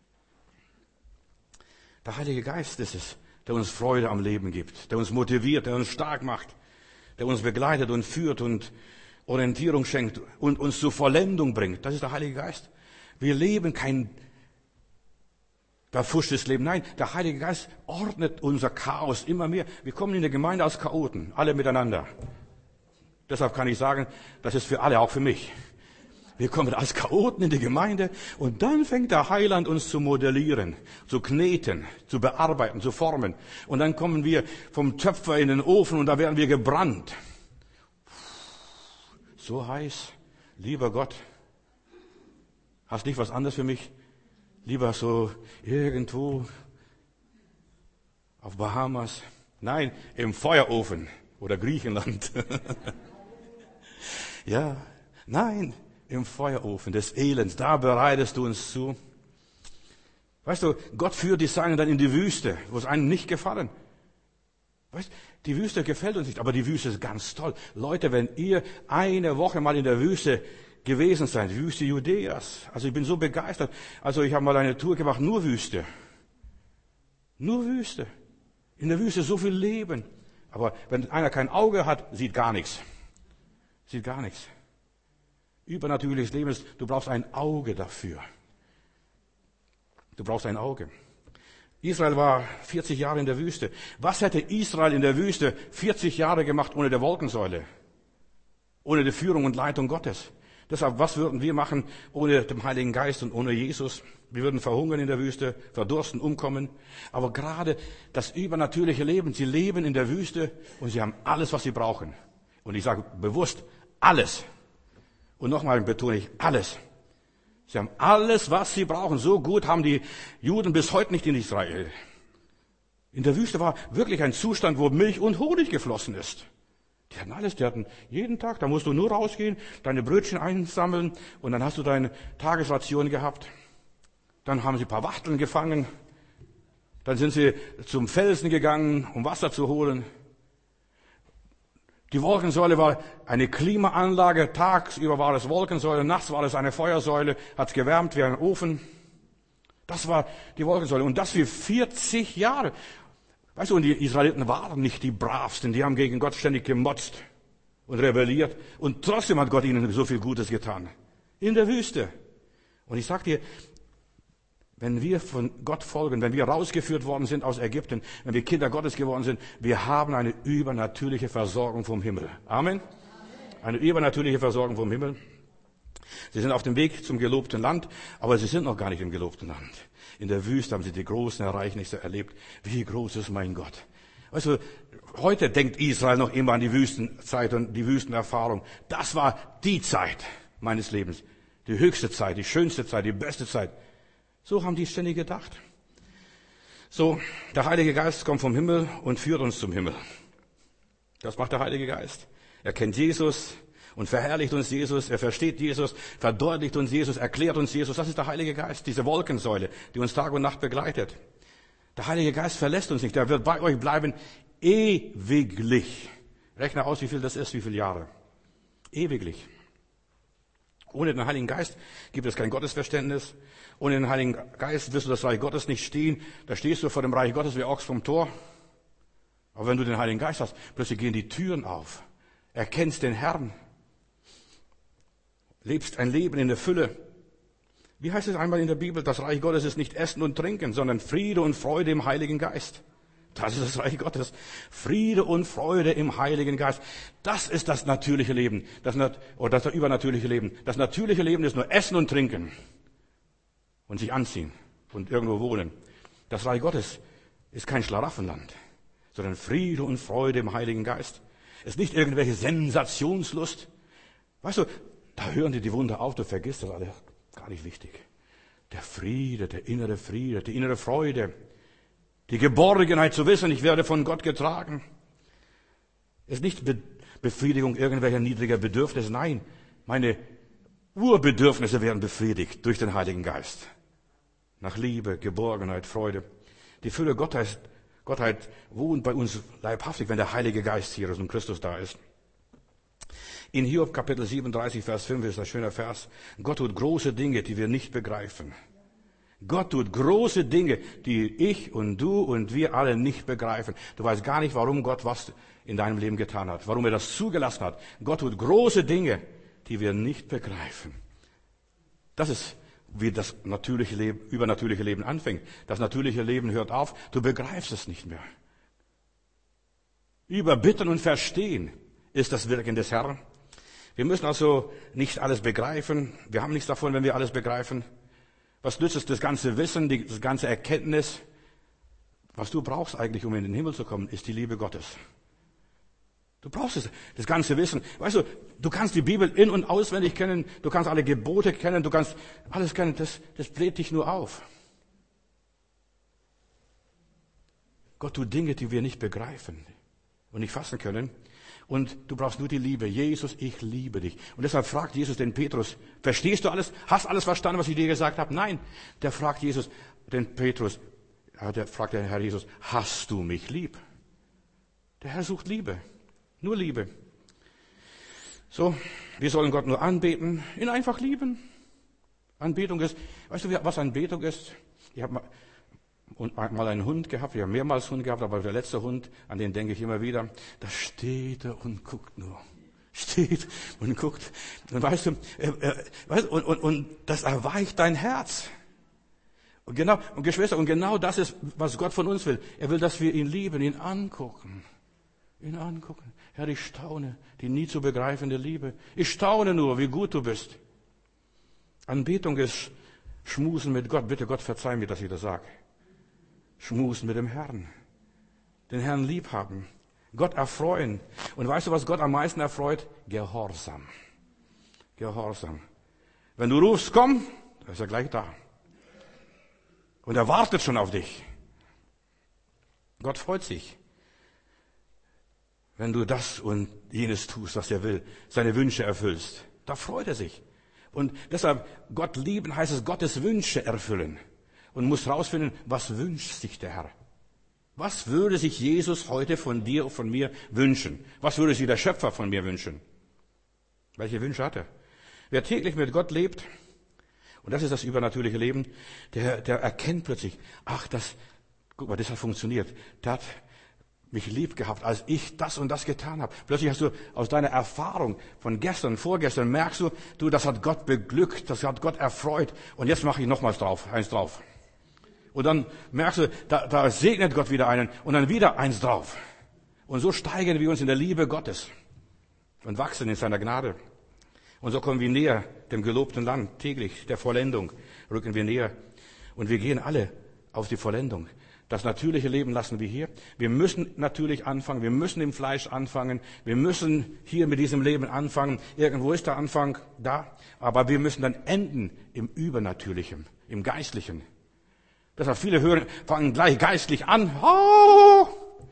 Der Heilige Geist ist es, der uns Freude am Leben gibt, der uns motiviert, der uns stark macht, der uns begleitet und führt und Orientierung schenkt und uns zur Vollendung bringt. Das ist der Heilige Geist. Wir leben kein verfuschtes Leben. Nein, der Heilige Geist ordnet unser Chaos immer mehr. Wir kommen in der Gemeinde als Chaoten, alle miteinander. Deshalb kann ich sagen, das ist für alle, auch für mich. Wir kommen als Chaoten in die Gemeinde und dann fängt der Heiland uns zu modellieren, zu kneten, zu bearbeiten, zu formen. Und dann kommen wir vom Töpfer in den Ofen und da werden wir gebrannt. So heiß, lieber Gott, hast nicht was anderes für mich? Lieber so irgendwo auf Bahamas? Nein, im Feuerofen oder Griechenland. Ja, nein, im Feuerofen des Elends, da bereitest du uns zu. Weißt du, Gott führt die Seinen dann in die Wüste, wo es einem nicht gefallen. Weißt, die Wüste gefällt uns nicht, aber die Wüste ist ganz toll. Leute, wenn ihr eine Woche mal in der Wüste gewesen seid, die Wüste Judäas, also ich bin so begeistert. Also ich habe mal eine Tour gemacht, nur Wüste. Nur Wüste. In der Wüste so viel Leben. Aber wenn einer kein Auge hat, sieht gar nichts. Sieht gar nichts. Übernatürliches Leben ist, du brauchst ein Auge dafür. Du brauchst ein Auge. Israel war vierzig Jahre in der Wüste. Was hätte Israel in der Wüste vierzig Jahre gemacht ohne der Wolkensäule? Ohne die Führung und Leitung Gottes? Deshalb, was würden wir machen ohne den Heiligen Geist und ohne Jesus? Wir würden verhungern in der Wüste, verdursten, umkommen. Aber gerade das übernatürliche Leben, sie leben in der Wüste und sie haben alles, was sie brauchen. Und ich sage bewusst, alles. Und nochmal betone ich, alles. Sie haben alles, was sie brauchen. So gut haben die Juden bis heute nicht in Israel. In der Wüste war wirklich ein Zustand, wo Milch und Honig geflossen ist. Die hatten alles, die hatten jeden Tag, da musst du nur rausgehen, deine Brötchen einsammeln und dann hast du deine Tagesration gehabt. Dann haben sie ein paar Wachteln gefangen. Dann sind sie zum Felsen gegangen, um Wasser zu holen. Die Wolkensäule war eine Klimaanlage. Tagsüber war es Wolkensäule, nachts war es eine Feuersäule, hat es gewärmt wie ein Ofen. Das war die Wolkensäule. Und das für vierzig Jahre. Weißt du, und die Israeliten waren nicht die Bravsten. Die haben gegen Gott ständig gemotzt und rebelliert. Und trotzdem hat Gott ihnen so viel Gutes getan. In der Wüste. Und ich sag dir, wenn wir von Gott folgen, wenn wir rausgeführt worden sind aus Ägypten, wenn wir Kinder Gottes geworden sind, wir haben eine übernatürliche Versorgung vom Himmel. Amen. Eine übernatürliche Versorgung vom Himmel. Sie sind auf dem Weg zum gelobten Land, aber sie sind noch gar nicht im gelobten Land. In der Wüste haben sie die großen Ereignisse erlebt. Wie groß ist mein Gott? Weißt du, heute denkt Israel noch immer an die Wüstenzeit und die Wüstenerfahrung. Das war die Zeit meines Lebens. Die höchste Zeit, die schönste Zeit, die beste Zeit. So haben die ständig gedacht. So, der Heilige Geist kommt vom Himmel und führt uns zum Himmel. Das macht der Heilige Geist. Er kennt Jesus und verherrlicht uns Jesus. Er versteht Jesus, verdeutlicht uns Jesus, erklärt uns Jesus. Das ist der Heilige Geist, diese Wolkensäule, die uns Tag und Nacht begleitet. Der Heilige Geist verlässt uns nicht. Er wird bei euch bleiben ewiglich. Rechne aus, wie viel das ist, wie viele Jahre. Ewiglich. Ohne den Heiligen Geist gibt es kein Gottesverständnis. Ohne den Heiligen Geist wirst du das Reich Gottes nicht stehen. Da stehst du vor dem Reich Gottes wie Ochs vom Tor. Aber wenn du den Heiligen Geist hast, plötzlich gehen die Türen auf. Erkennst den Herrn. Lebst ein Leben in der Fülle. Wie heißt es einmal in der Bibel? Das Reich Gottes ist nicht Essen und Trinken, sondern Friede und Freude im Heiligen Geist. Das ist das Reich Gottes. Friede und Freude im Heiligen Geist. Das ist das natürliche Leben. Das, oder das übernatürliche Leben. Das natürliche Leben ist nur Essen und Trinken. Und sich anziehen. Und irgendwo wohnen. Das Reich Gottes ist kein Schlaraffenland. Sondern Friede und Freude im Heiligen Geist. Es ist nicht irgendwelche Sensationslust. Weißt du, da hören dir die Wunder auf. Du vergisst das alles. Gar nicht wichtig. Der Friede, der innere Friede, die innere Freude. Die Geborgenheit zu wissen, ich werde von Gott getragen. Es ist nicht Be- Befriedigung irgendwelcher niedriger Bedürfnisse. Nein, meine Urbedürfnisse werden befriedigt durch den Heiligen Geist. Nach Liebe, Geborgenheit, Freude. Die Fülle Gottheit, Gottheit wohnt bei uns leibhaftig, wenn der Heilige Geist hier ist und Christus da ist. In Hiob Kapitel siebenunddreißig, Vers fünf ist ein schöner Vers. Gott tut große Dinge, die wir nicht begreifen. Gott tut große Dinge, die ich und du und wir alle nicht begreifen. Du weißt gar nicht, warum Gott was in deinem Leben getan hat, warum er das zugelassen hat. Gott tut große Dinge, die wir nicht begreifen. Das ist, wie das natürliche Leben, übernatürliche Leben anfängt. Das natürliche Leben hört auf, du begreifst es nicht mehr. Überbitten und verstehen ist das Wirken des Herrn. Wir müssen also nicht alles begreifen. Wir haben nichts davon, wenn wir alles begreifen. Was nützt es, das ganze Wissen, die, das ganze Erkenntnis? Was du brauchst eigentlich, um in den Himmel zu kommen, ist die Liebe Gottes. Du brauchst es, das ganze Wissen. Weißt du, du kannst die Bibel in- und auswendig kennen, du kannst alle Gebote kennen, du kannst alles kennen, das, das bläht dich nur auf. Gott tut Dinge, die wir nicht begreifen und nicht fassen können. Und du brauchst nur die Liebe. Jesus, ich liebe dich. Und deshalb fragt Jesus den Petrus, verstehst du alles? Hast alles verstanden, was ich dir gesagt habe? Nein. Der fragt Jesus, den Petrus, der fragt der Herr Jesus, hast du mich lieb? Der Herr sucht Liebe. Nur Liebe. So, wir sollen Gott nur anbeten, ihn einfach lieben. Anbetung ist, weißt du, was Anbetung ist? Ich habe mal, und mal einen Hund gehabt, wir haben mehrmals Hund gehabt, aber der letzte Hund, an den denke ich immer wieder, da steht er und guckt nur. Steht und guckt. Und weißt du, äh, äh, weißt, und, und, und das erweicht dein Herz. Und genau, und Geschwister, und genau das ist, was Gott von uns will. Er will, dass wir ihn lieben, ihn angucken. Ihn angucken. Herr, ich staune, die nie zu begreifende Liebe. Ich staune nur, wie gut du bist. Anbetung ist Schmusen mit Gott. Bitte Gott, verzeih mir, dass ich das sage. Schmusen mit dem Herrn. Den Herrn lieb haben. Gott erfreuen. Und weißt du, was Gott am meisten erfreut? Gehorsam. Gehorsam. Wenn du rufst, komm, dann ist er gleich da. Und er wartet schon auf dich. Gott freut sich, wenn du das und jenes tust, was er will, seine Wünsche erfüllst. Da freut er sich. Und deshalb, Gott lieben heißt es, Gottes Wünsche erfüllen. Und muss herausfinden, was wünscht sich der Herr? Was würde sich Jesus heute von dir und von mir wünschen? Was würde sich der Schöpfer von mir wünschen? Welche Wünsche hat er? Wer täglich mit Gott lebt, und das ist das übernatürliche Leben, der, der erkennt plötzlich, ach, das, guck mal, das hat funktioniert. Der hat mich lieb gehabt, als ich das und das getan habe. Plötzlich hast du aus deiner Erfahrung von gestern, vorgestern, merkst du, du, das hat Gott beglückt, das hat Gott erfreut. Und jetzt mache ich nochmals drauf, eins drauf. Und dann merkst du, da, da segnet Gott wieder einen und dann wieder eins drauf. Und so steigen wir uns in der Liebe Gottes und wachsen in seiner Gnade. Und so kommen wir näher dem gelobten Land, täglich der Vollendung rücken wir näher. Und wir gehen alle auf die Vollendung. Das natürliche Leben lassen wir hier. Wir müssen natürlich anfangen, wir müssen im Fleisch anfangen, wir müssen hier mit diesem Leben anfangen. Irgendwo ist der Anfang da, aber wir müssen dann enden im Übernatürlichen, im Geistlichen. Deshalb viele hören, fangen gleich geistlich an oh,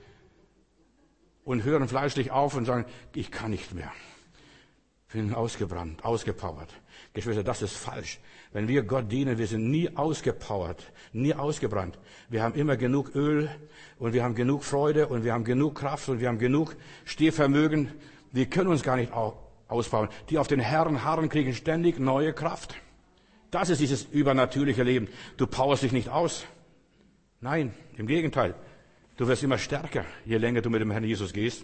und hören fleischlich auf und sagen, ich kann nicht mehr. Bin ausgebrannt, ausgepowert. Geschwister, das ist falsch. Wenn wir Gott dienen, wir sind nie ausgepowert, nie ausgebrannt. Wir haben immer genug Öl und wir haben genug Freude und wir haben genug Kraft und wir haben genug Stehvermögen. Wir können uns gar nicht ausbauen. Die auf den Herrn harren, kriegen ständig neue Kraft. Das ist dieses übernatürliche Leben. Du powerst dich nicht aus. Nein, im Gegenteil. Du wirst immer stärker, je länger du mit dem Herrn Jesus gehst.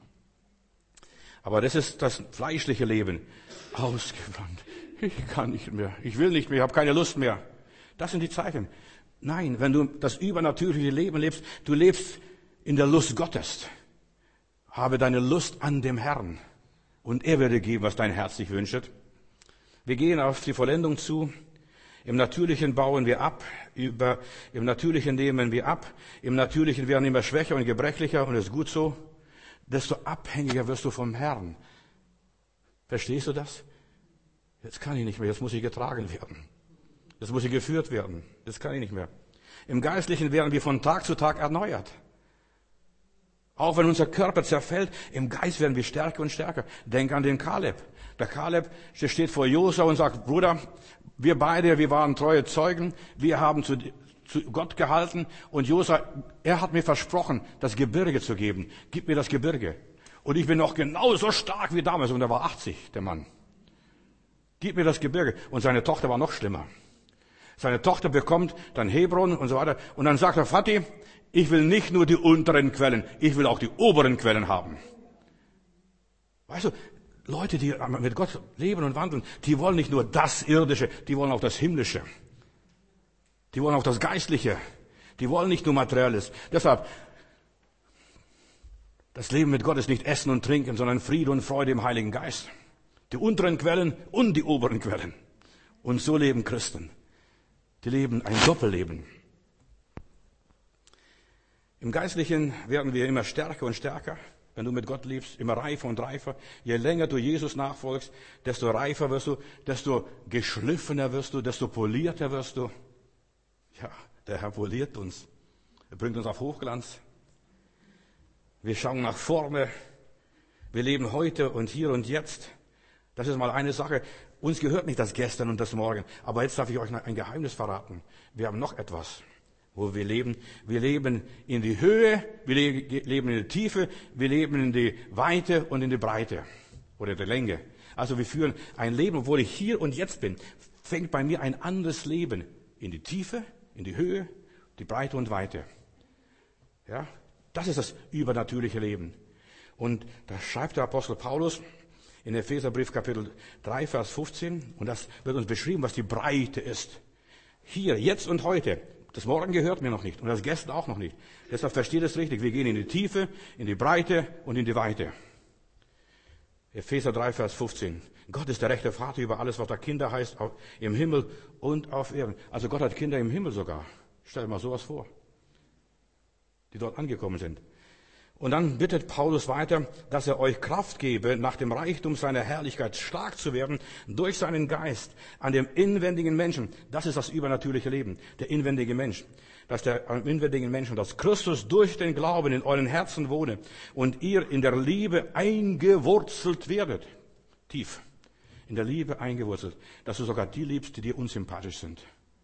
Aber das ist das fleischliche Leben. Ausgebrannt. Ich kann nicht mehr. Ich will nicht mehr. Ich habe keine Lust mehr. Das sind die Zeichen. Nein, wenn du das übernatürliche Leben lebst, du lebst in der Lust Gottes. Habe deine Lust an dem Herrn. Und er würde geben, was dein Herz sich wünscht. Wir gehen auf die Vollendung zu. Im Natürlichen bauen wir ab. Über, im Natürlichen nehmen wir ab. Im Natürlichen werden wir immer schwächer und gebrechlicher. Und das ist gut so. Desto abhängiger wirst du vom Herrn. Verstehst du das? Jetzt kann ich nicht mehr, jetzt muss ich getragen werden. Jetzt muss ich geführt werden. Jetzt kann ich nicht mehr. Im Geistlichen werden wir von Tag zu Tag erneuert. Auch wenn unser Körper zerfällt, im Geist werden wir stärker und stärker. Denk an den Kaleb. Der Kaleb, der steht vor Josua und sagt, Bruder, wir beide, wir waren treue Zeugen, wir haben zu, zu Gott gehalten und Josua, er hat mir versprochen, das Gebirge zu geben. Gib mir das Gebirge. Und ich bin noch genauso stark wie damals. Und er war achtzig, der Mann. Gib mir das Gebirge. Und seine Tochter war noch schlimmer. Seine Tochter bekommt dann Hebron und so weiter. Und dann sagt er, Vati, ich will nicht nur die unteren Quellen, ich will auch die oberen Quellen haben. Weißt du, Leute, die mit Gott leben und wandeln, die wollen nicht nur das Irdische, die wollen auch das Himmlische. Die wollen auch das Geistliche. Die wollen nicht nur Materielles. Deshalb, das Leben mit Gott ist nicht Essen und Trinken, sondern Friede und Freude im Heiligen Geist. Die unteren Quellen und die oberen Quellen. Und so leben Christen. Die leben ein Doppelleben. Im Geistlichen werden wir immer stärker und stärker. Wenn du mit Gott lebst, immer reifer und reifer. Je länger du Jesus nachfolgst, desto reifer wirst du, desto geschliffener wirst du, desto polierter wirst du. Ja, der Herr poliert uns. Er bringt uns auf Hochglanz. Wir schauen nach vorne. Wir leben heute und hier und jetzt. Das ist mal eine Sache. Uns gehört nicht das Gestern und das Morgen. Aber jetzt darf ich euch ein Geheimnis verraten. Wir haben noch etwas, wo wir leben. Wir leben in die Höhe, wir leben in die Tiefe, wir leben in die Weite und in die Breite oder die Länge. Also wir führen ein Leben, obwohl ich hier und jetzt bin, fängt bei mir ein anderes Leben in die Tiefe, in die Höhe, die Breite und Weite. Ja, das ist das übernatürliche Leben. Und da schreibt der Apostel Paulus in Epheserbrief Kapitel drei, Vers fünfzehn, und das wird uns beschrieben, was die Breite ist. Hier, jetzt und heute. Das Morgen gehört mir noch nicht und das Gestern auch noch nicht. Deshalb versteht es richtig. Wir gehen in die Tiefe, in die Breite und in die Weite. Epheser drei, Vers fünfzehn. Gott ist der rechte Vater über alles, was da Kinder heißt, im Himmel und auf Erden. Also Gott hat Kinder im Himmel sogar. Stell dir mal sowas vor, die dort angekommen sind. Und dann bittet Paulus weiter, dass er euch Kraft gebe, nach dem Reichtum seiner Herrlichkeit stark zu werden, durch seinen Geist, an dem inwendigen Menschen. Das ist das übernatürliche Leben, der inwendige Mensch. Dass der inwendigen Menschen, dass Christus durch den Glauben in euren Herzen wohne und ihr in der Liebe eingewurzelt werdet. Tief. In der Liebe eingewurzelt. Dass du sogar die liebst, die dir unsympathisch sind.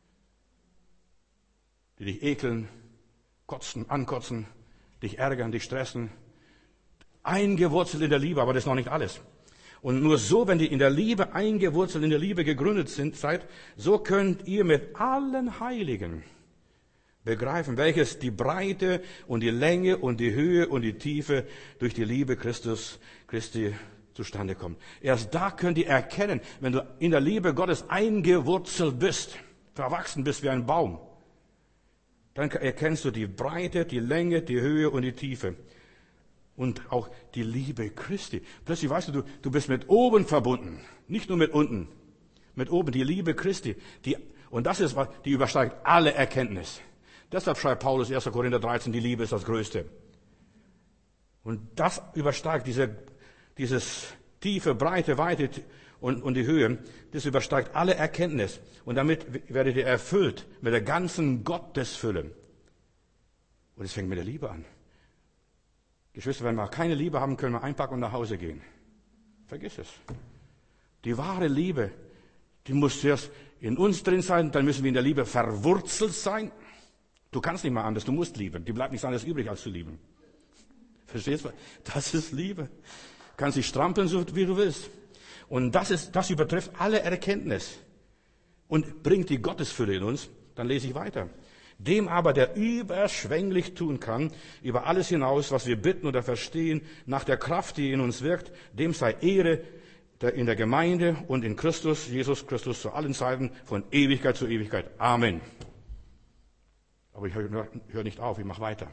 Die dich ekeln, kotzen, ankotzen, dich ärgern, dich stressen. Eingewurzelt in der Liebe, aber das ist noch nicht alles. Und nur so, wenn ihr in der Liebe eingewurzelt, in der Liebe gegründet sind, seid, so könnt ihr mit allen Heiligen begreifen, welches die Breite und die Länge und die Höhe und die Tiefe durch die Liebe Christus, Christi zustande kommt. Erst da könnt ihr erkennen, wenn du in der Liebe Gottes eingewurzelt bist, verwachsen bist wie ein Baum, dann erkennst du die Breite, die Länge, die Höhe und die Tiefe. Und auch die Liebe Christi. Plötzlich weißt du, du, du bist mit oben verbunden. Nicht nur mit unten. Mit oben, die Liebe Christi. Die, und das ist, was, die übersteigt alle Erkenntnis. Deshalb schreibt Paulus erster Korinther dreizehn, die Liebe ist das Größte. Und das übersteigt diese, dieses tiefe, breite, weite und, und die Höhe, das übersteigt alle Erkenntnis. Und damit werdet ihr erfüllt mit der ganzen Gottesfülle. Und es fängt mit der Liebe an. Geschwister, wenn wir keine Liebe haben, können wir einpacken und nach Hause gehen. Vergiss es. Die wahre Liebe, die muss zuerst in uns drin sein, dann müssen wir in der Liebe verwurzelt sein. Du kannst nicht mal anders, du musst lieben. Die bleibt nichts anderes übrig, als zu lieben. Verstehst du? Das ist Liebe. Du kannst dich strampeln, so wie du willst. Und das ist, das übertrifft alle Erkenntnis. Und bringt die Gottesfülle in uns. Dann lese ich weiter. Dem aber, der überschwänglich tun kann, über alles hinaus, was wir bitten oder verstehen, nach der Kraft, die in uns wirkt, dem sei Ehre in der Gemeinde und in Christus, Jesus Christus, zu allen Zeiten, von Ewigkeit zu Ewigkeit. Amen. Aber ich höre hör nicht auf, ich mache weiter.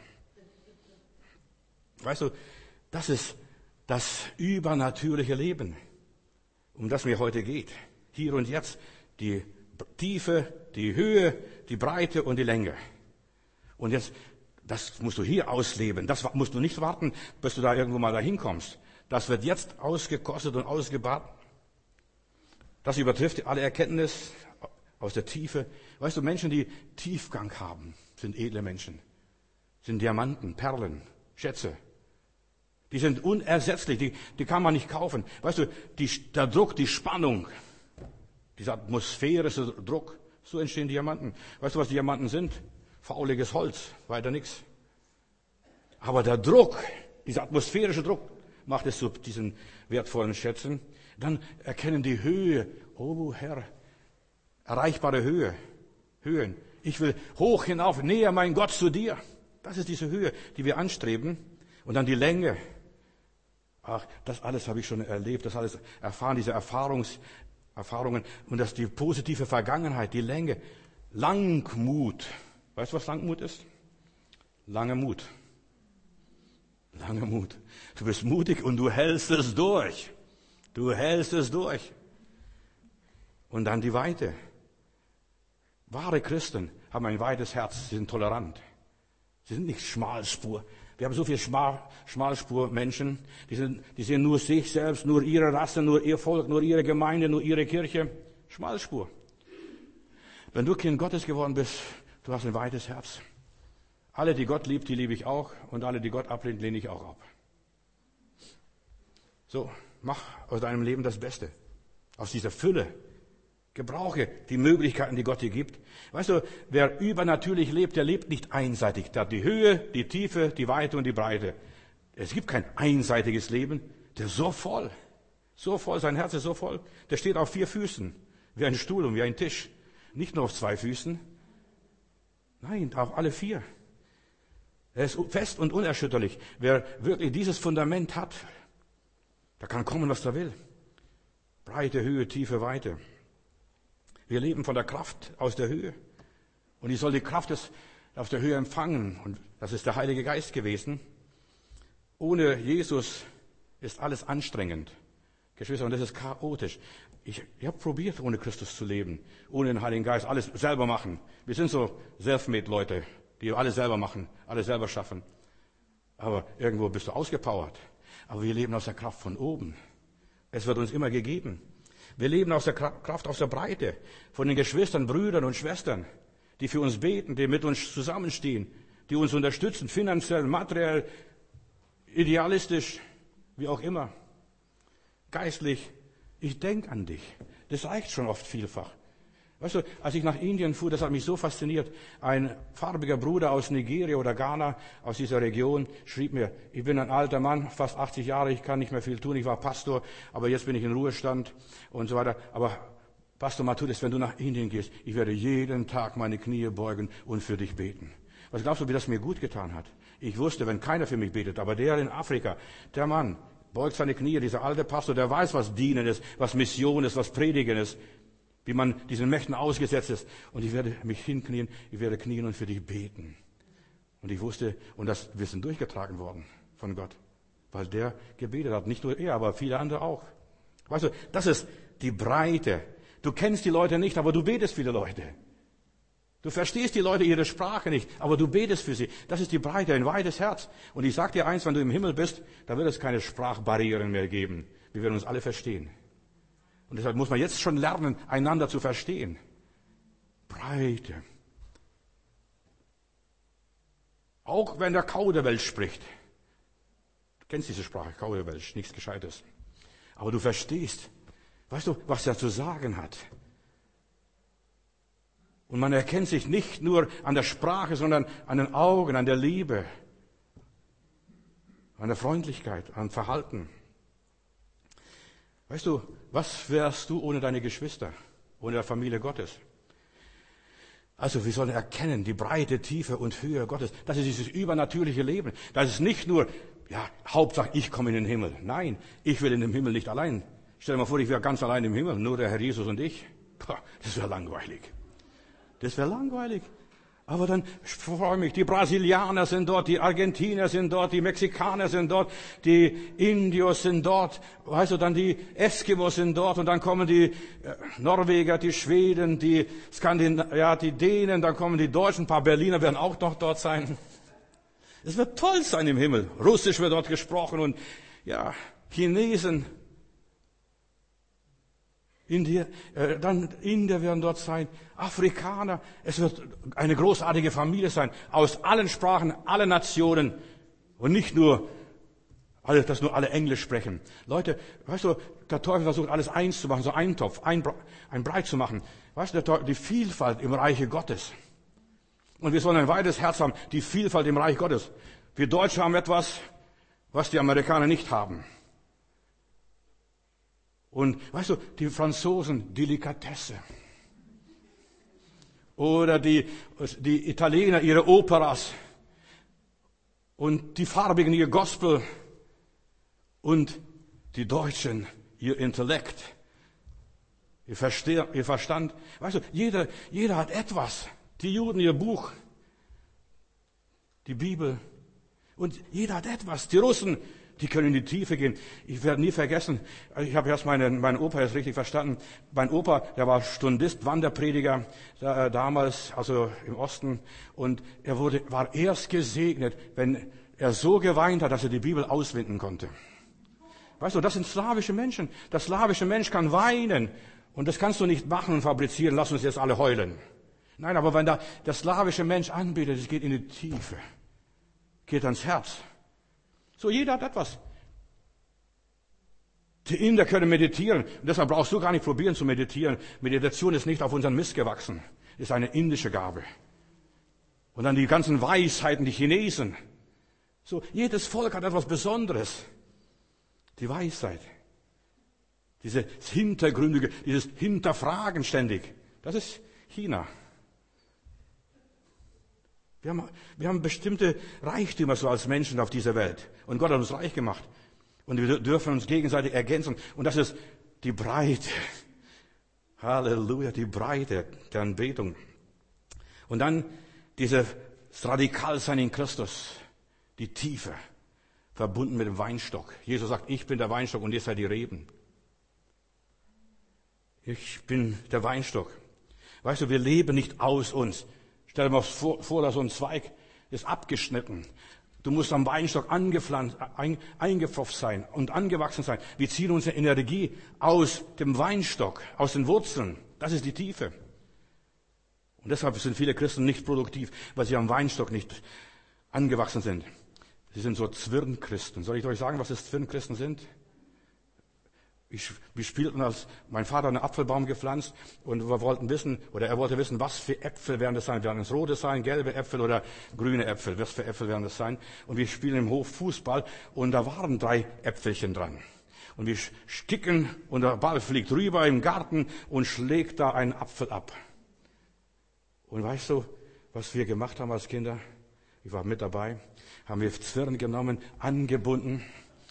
Weißt du, das ist das übernatürliche Leben, um das mir heute geht. Hier und jetzt die Tiefe, die Höhe, die Breite und die Länge. Und jetzt, das musst du hier ausleben. Das musst du nicht warten, bis du da irgendwo mal dahin kommst. Das wird jetzt ausgekostet und ausgebaut. Das übertrifft alle Erkenntnis aus der Tiefe. Weißt du, Menschen, die Tiefgang haben, sind edle Menschen. Sind Diamanten, Perlen, Schätze. Die sind unersetzlich, die, die kann man nicht kaufen. Weißt du, die, der Druck, die Spannung, dieser atmosphärische Druck, so entstehen Diamanten. Weißt du, was Diamanten sind? Fauliges Holz, weiter nichts. Aber der Druck, dieser atmosphärische Druck, macht es zu diesen wertvollen Schätzen. Dann erkennen die Höhe, oh Herr, erreichbare Höhe, Höhen. Ich will hoch hinauf, näher mein Gott zu dir. Das ist diese Höhe, die wir anstreben. Und dann die Länge. Ach, das alles habe ich schon erlebt, das alles erfahren, diese Erfahrungs, Erfahrungen. Und das die positive Vergangenheit, die Länge. Langmut. Weißt du, was Langmut ist? Lange Mut. Lange Mut. Du bist mutig und du hältst es durch. Du hältst es durch. Und dann die Weite. Wahre Christen haben ein weites Herz, sie sind tolerant. Sie sind nicht Schmalspur. Wir haben so viele Schmal, Schmalspur-Menschen, die, sind, die sehen nur sich selbst, nur ihre Rasse, nur ihr Volk, nur ihre Gemeinde, nur ihre Kirche. Schmalspur. Wenn du Kind Gottes geworden bist, du hast ein weites Herz. Alle, die Gott liebt, die liebe ich auch. Und alle, die Gott ablehnt, lehne ich auch ab. So, mach aus deinem Leben das Beste. Aus dieser Fülle. Gebrauche die Möglichkeiten, die Gott dir gibt. Weißt du, wer übernatürlich lebt, der lebt nicht einseitig. Der hat die Höhe, die Tiefe, die Weite und die Breite. Es gibt kein einseitiges Leben. Der ist so voll. So voll, sein Herz ist so voll. Der steht auf vier Füßen. Wie ein Stuhl und wie ein Tisch. Nicht nur auf zwei Füßen. Nein, auf alle vier. Er ist fest und unerschütterlich. Wer wirklich dieses Fundament hat, da kann kommen, was er will. Breite, Höhe, Tiefe, Weite. Wir leben von der Kraft aus der Höhe. Und ich soll die Kraft des, aus der Höhe empfangen. Und das ist der Heilige Geist gewesen. Ohne Jesus ist alles anstrengend. Geschwister, und das ist chaotisch. Ich, ich habe probiert, ohne Christus zu leben. Ohne den Heiligen Geist. Alles selber machen. Wir sind so Selfmade-Leute, die alles selber machen, alles selber schaffen. Aber irgendwo bist du ausgepowert. Aber wir leben aus der Kraft von oben. Es wird uns immer gegeben. Wir leben aus der Kraft, aus der Breite, von den Geschwistern, Brüdern und Schwestern, die für uns beten, die mit uns zusammenstehen, die uns unterstützen, finanziell, materiell, idealistisch, wie auch immer, geistlich. Ich denke an dich. Das reicht schon oft vielfach. Weißt du, als ich nach Indien fuhr, das hat mich so fasziniert, ein farbiger Bruder aus Nigeria oder Ghana, aus dieser Region, schrieb mir, ich bin ein alter Mann, fast achtzig Jahre, ich kann nicht mehr viel tun, ich war Pastor, aber jetzt bin ich in Ruhestand und so weiter. Aber Pastor Matthäus, wenn du nach Indien gehst, ich werde jeden Tag meine Knie beugen und für dich beten. Was glaubst du, wie das mir gut getan hat? Ich wusste, wenn keiner für mich betet, aber der in Afrika, der Mann, beugt seine Knie, dieser alte Pastor, der weiß, was Dienen ist, was Mission ist, was Predigen ist, wie man diesen Mächten ausgesetzt ist. Und ich werde mich hinknien, ich werde knien und für dich beten. Und ich wusste, und das wir sind durchgetragen worden von Gott, weil der gebetet hat. Nicht nur er, aber viele andere auch. Weißt du, das ist die Breite. Du kennst die Leute nicht, aber du betest für die Leute. Du verstehst die Leute, ihre Sprache nicht, aber du betest für sie. Das ist die Breite, ein weites Herz. Und ich sag dir eins, wenn du im Himmel bist, da wird es keine Sprachbarrieren mehr geben. Wir werden uns alle verstehen. Und deshalb muss man jetzt schon lernen, einander zu verstehen. Breite. Auch wenn der Kauderwelsch spricht. Du kennst diese Sprache, Kauderwelsch, nichts Gescheites. Aber du verstehst, weißt du, was er zu sagen hat. Und man erkennt sich nicht nur an der Sprache, sondern an den Augen, an der Liebe, an der Freundlichkeit, an Verhalten. Weißt du, was wärst du ohne deine Geschwister, ohne der Familie Gottes? Also wir sollen erkennen, die Breite, Tiefe und Höhe Gottes. Das ist dieses übernatürliche Leben. Das ist nicht nur, ja, Hauptsache ich komme in den Himmel. Nein, ich will in den Himmel nicht allein. Stell dir mal vor, ich wäre ganz allein im Himmel, nur der Herr Jesus und ich. Puh, das wäre langweilig. Das wäre langweilig. Aber dann freue mich, die Brasilianer sind dort, die Argentinier sind dort, die Mexikaner sind dort, die Indios sind dort, weißt du, dann die Eskimos sind dort und dann kommen die Norweger, die Schweden, die Skandinavier, ja, die Dänen, dann kommen die Deutschen, ein paar Berliner werden auch noch dort sein. Es wird toll sein im Himmel. Russisch wird dort gesprochen und ja, Chinesen, Indier, äh, dann Inder werden dort sein, Afrikaner. Es wird eine großartige Familie sein, aus allen Sprachen, allen Nationen und nicht nur, alle, dass nur alle Englisch sprechen. Leute, weißt du, der Teufel versucht alles eins zu machen, so einen Topf, ein, ein Brei zu machen. Weißt du, der Teufel, die Vielfalt im Reiche Gottes. Und wir sollen ein weites Herz haben, die Vielfalt im Reich Gottes. Wir Deutsche haben etwas, was die Amerikaner nicht haben. Und weißt du, die Franzosen, Delikatesse. Oder die, die Italiener, ihre Operas. Und die Farbigen, ihr Gospel. Und die Deutschen, ihr Intellekt. Ihr, Verste- ihr Verstand. Weißt du, jeder, jeder hat etwas. Die Juden, ihr Buch. Die Bibel. Und jeder hat etwas. Die Russen, Die können in die Tiefe gehen. Ich werde nie vergessen, ich habe erst meinen, meinen Opa jetzt richtig verstanden. Mein Opa, der war Stundist, Wanderprediger äh, damals, also im Osten. Und er wurde, war erst gesegnet, wenn er so geweint hat, dass er die Bibel auswinden konnte. Weißt du, das sind slawische Menschen. Der slawische Mensch kann weinen. Und das kannst du nicht machen und fabrizieren. Lass uns jetzt alle heulen. Nein, aber wenn da der slawische Mensch anbetet, es geht in die Tiefe. Geht ans Herz. So, jeder hat etwas. Die Inder können meditieren. Und deshalb brauchst du gar nicht probieren zu meditieren. Meditation ist nicht auf unseren Mist gewachsen. Ist eine indische Gabe. Und dann die ganzen Weisheiten, die Chinesen. So, jedes Volk hat etwas Besonderes. Die Weisheit. Dieses Hintergründige, dieses Hinterfragen ständig. Das ist China. Wir haben, wir haben bestimmte Reichtümer so als Menschen auf dieser Welt. Und Gott hat uns reich gemacht. Und wir dürfen uns gegenseitig ergänzen. Und das ist die Breite. Halleluja, die Breite der Anbetung. Und dann dieses Radikalsein in Christus. Die Tiefe. Verbunden mit dem Weinstock. Jesus sagt, ich bin der Weinstock und ihr seid die Reben. Ich bin der Weinstock. Weißt du, wir leben nicht aus uns. Stell dir mal vor, vor dass so ein Zweig ist abgeschnitten. Du musst am Weinstock angepflanzt, ein, eingepfropft sein und angewachsen sein. Wir ziehen unsere Energie aus dem Weinstock, aus den Wurzeln. Das ist die Tiefe. Und deshalb sind viele Christen nicht produktiv, weil sie am Weinstock nicht angewachsen sind. Sie sind so Zwirnchristen. Soll ich euch sagen, was das Zwirnchristen sind? Ich, wir spielten, als mein Vater einen Apfelbaum gepflanzt und wir wollten wissen, oder er wollte wissen, was für Äpfel werden das sein. Werden es rote sein, gelbe Äpfel oder grüne Äpfel? Was für Äpfel werden das sein? Und wir spielen im Hof Fußball und da waren drei Äpfelchen dran. Und wir sticken und der Ball fliegt rüber im Garten und schlägt da einen Apfel ab. Und weißt du, was wir gemacht haben als Kinder? Ich war mit dabei. Haben wir Zwirn genommen, angebunden.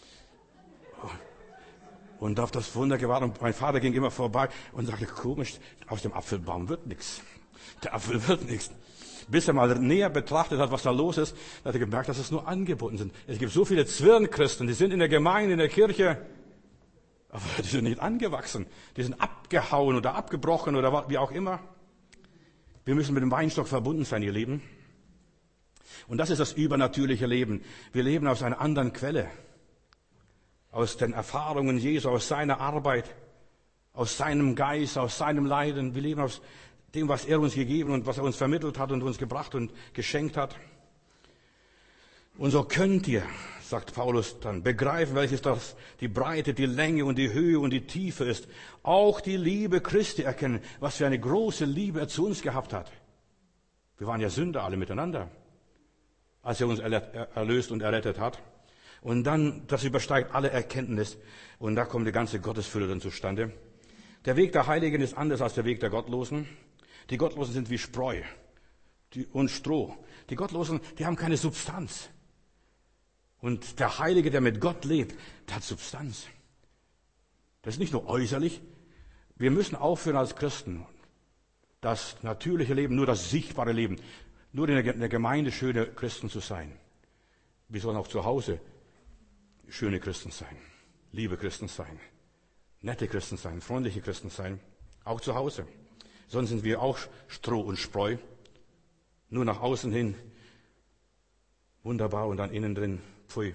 Und auf das Wunder gewartet. Und mein Vater ging immer vorbei und sagte, komisch, aus dem Apfelbaum wird nichts. Der Apfel wird nichts. Bis er mal näher betrachtet hat, was da los ist, hat er gemerkt, dass es nur angebunden sind. Es gibt so viele Zwirnchristen, die sind in der Gemeinde, in der Kirche, aber die sind nicht angewachsen. Die sind abgehauen oder abgebrochen oder wie auch immer. Wir müssen mit dem Weinstock verbunden sein, ihr Lieben. Und das ist das übernatürliche Leben. Wir leben aus einer anderen Quelle. Aus den Erfahrungen Jesu, aus seiner Arbeit, aus seinem Geist, aus seinem Leiden. Wir leben aus dem, was er uns gegeben und was er uns vermittelt hat und uns gebracht und geschenkt hat. Und so könnt ihr, sagt Paulus dann, begreifen, welches das die Breite, die Länge und die Höhe und die Tiefe ist. Auch die Liebe Christi erkennen, was für eine große Liebe er zu uns gehabt hat. Wir waren ja Sünder alle miteinander, als er uns erlöst und errettet hat. Und dann, das übersteigt alle Erkenntnis. Und da kommt die ganze Gottesfülle dann zustande. Der Weg der Heiligen ist anders als der Weg der Gottlosen. Die Gottlosen sind wie Spreu und Stroh. Die Gottlosen, die haben keine Substanz. Und der Heilige, der mit Gott lebt, der hat Substanz. Das ist nicht nur äußerlich. Wir müssen aufhören als Christen, das natürliche Leben, nur das sichtbare Leben, nur in der Gemeinde schöne Christen zu sein. Wir sollen auch zu Hause schöne Christen sein, liebe Christen sein, nette Christen sein, freundliche Christen sein, auch zu Hause. Sonst sind wir auch Stroh und Spreu, nur nach außen hin wunderbar und dann innen drin pfui.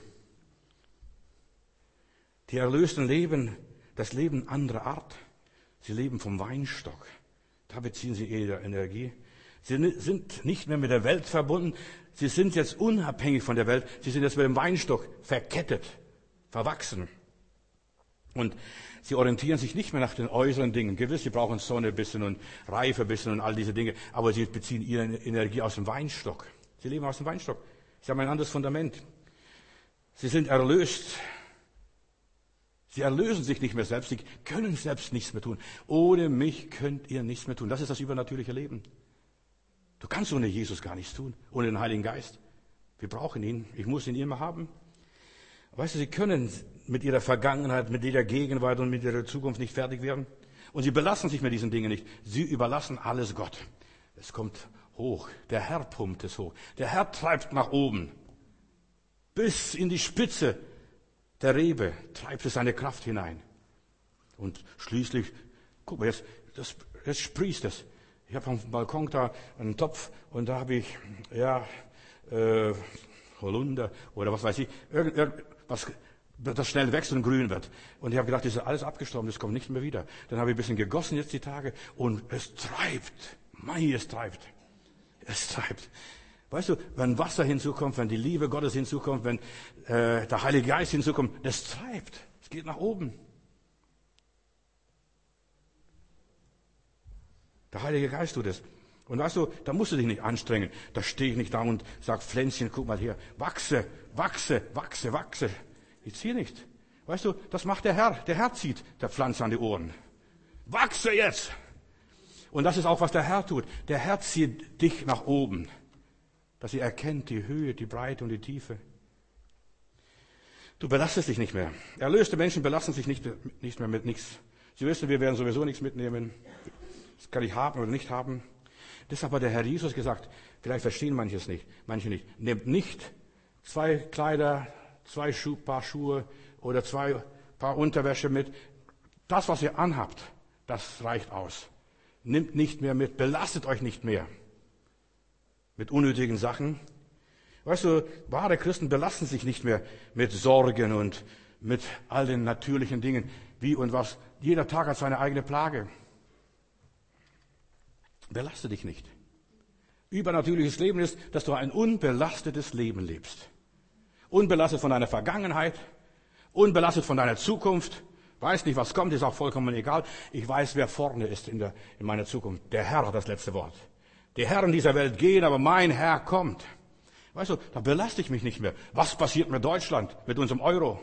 Die Erlösten leben das Leben anderer Art. Sie leben vom Weinstock. Da beziehen sie ihre Energie. Sie sind nicht mehr mit der Welt verbunden. Sie sind jetzt unabhängig von der Welt. Sie sind jetzt mit dem Weinstock verkettet, verwachsen. Und sie orientieren sich nicht mehr nach den äußeren Dingen. Gewiss, sie brauchen Sonne ein bisschen und Reife ein bisschen und all diese Dinge. Aber sie beziehen ihre Energie aus dem Weinstock. Sie leben aus dem Weinstock. Sie haben ein anderes Fundament. Sie sind erlöst. Sie erlösen sich nicht mehr selbst. Sie können selbst nichts mehr tun. Ohne mich könnt ihr nichts mehr tun. Das ist das übernatürliche Leben. Du kannst ohne Jesus gar nichts tun, ohne den Heiligen Geist. Wir brauchen ihn. Ich muss ihn immer haben. Weißt du, sie können mit ihrer Vergangenheit, mit ihrer Gegenwart und mit ihrer Zukunft nicht fertig werden. Und sie belassen sich mit diesen Dingen nicht. Sie überlassen alles Gott. Es kommt hoch. Der Herr pumpt es hoch. Der Herr treibt nach oben. Bis in die Spitze der Rebe, treibt es seine Kraft hinein. Und schließlich, guck mal, jetzt, das, jetzt sprießt es. Ich habe am Balkon da einen Topf und da habe ich, ja, äh, Holunder oder was weiß ich, irgend, irgendwas, das schnell wächst und grün wird. Und ich habe gedacht, das ist alles abgestorben, das kommt nicht mehr wieder. Dann habe ich ein bisschen gegossen jetzt die Tage und es treibt. Mei, es treibt. Es treibt. Weißt du, wenn Wasser hinzukommt, wenn die Liebe Gottes hinzukommt, wenn äh, der Heilige Geist hinzukommt, das treibt. Es geht nach oben. Der Heilige Geist tut es. Und weißt du, da musst du dich nicht anstrengen. Da stehe ich nicht da und sag, Pflänzchen, guck mal hier, wachse, wachse, wachse, wachse. Ich ziehe nicht. Weißt du, das macht der Herr. Der Herr zieht der Pflanze an die Ohren. Wachse jetzt! Und das ist auch, was der Herr tut. Der Herr zieht dich nach oben, dass ihr erkennt die Höhe, die Breite und die Tiefe. Du belastest dich nicht mehr. Erlöste Menschen belasten sich nicht, nicht mehr mit nichts. Sie wissen, wir werden sowieso nichts mitnehmen. Das kann ich haben oder nicht haben. Deshalb hat der Herr Jesus gesagt, vielleicht verstehen manches nicht, manche nicht. Nehmt nicht zwei Kleider, zwei Schuh, Paar Schuhe oder zwei Paar Unterwäsche mit. Das, was ihr anhabt, das reicht aus. Nimmt nicht mehr mit, belastet euch nicht mehr mit unnötigen Sachen. Weißt du, wahre Christen belasten sich nicht mehr mit Sorgen und mit all den natürlichen Dingen, wie und was. Jeder Tag hat seine eigene Plage. Belaste dich nicht. Übernatürliches Leben ist, dass du ein unbelastetes Leben lebst. Unbelastet von deiner Vergangenheit, unbelastet von deiner Zukunft. Weiß nicht, was kommt, ist auch vollkommen egal. Ich weiß, wer vorne ist in, der, in meiner Zukunft. Der Herr hat das letzte Wort. Die Herren dieser Welt gehen, aber mein Herr kommt. Weißt du, da belaste ich mich nicht mehr. Was passiert mit Deutschland, mit unserem Euro?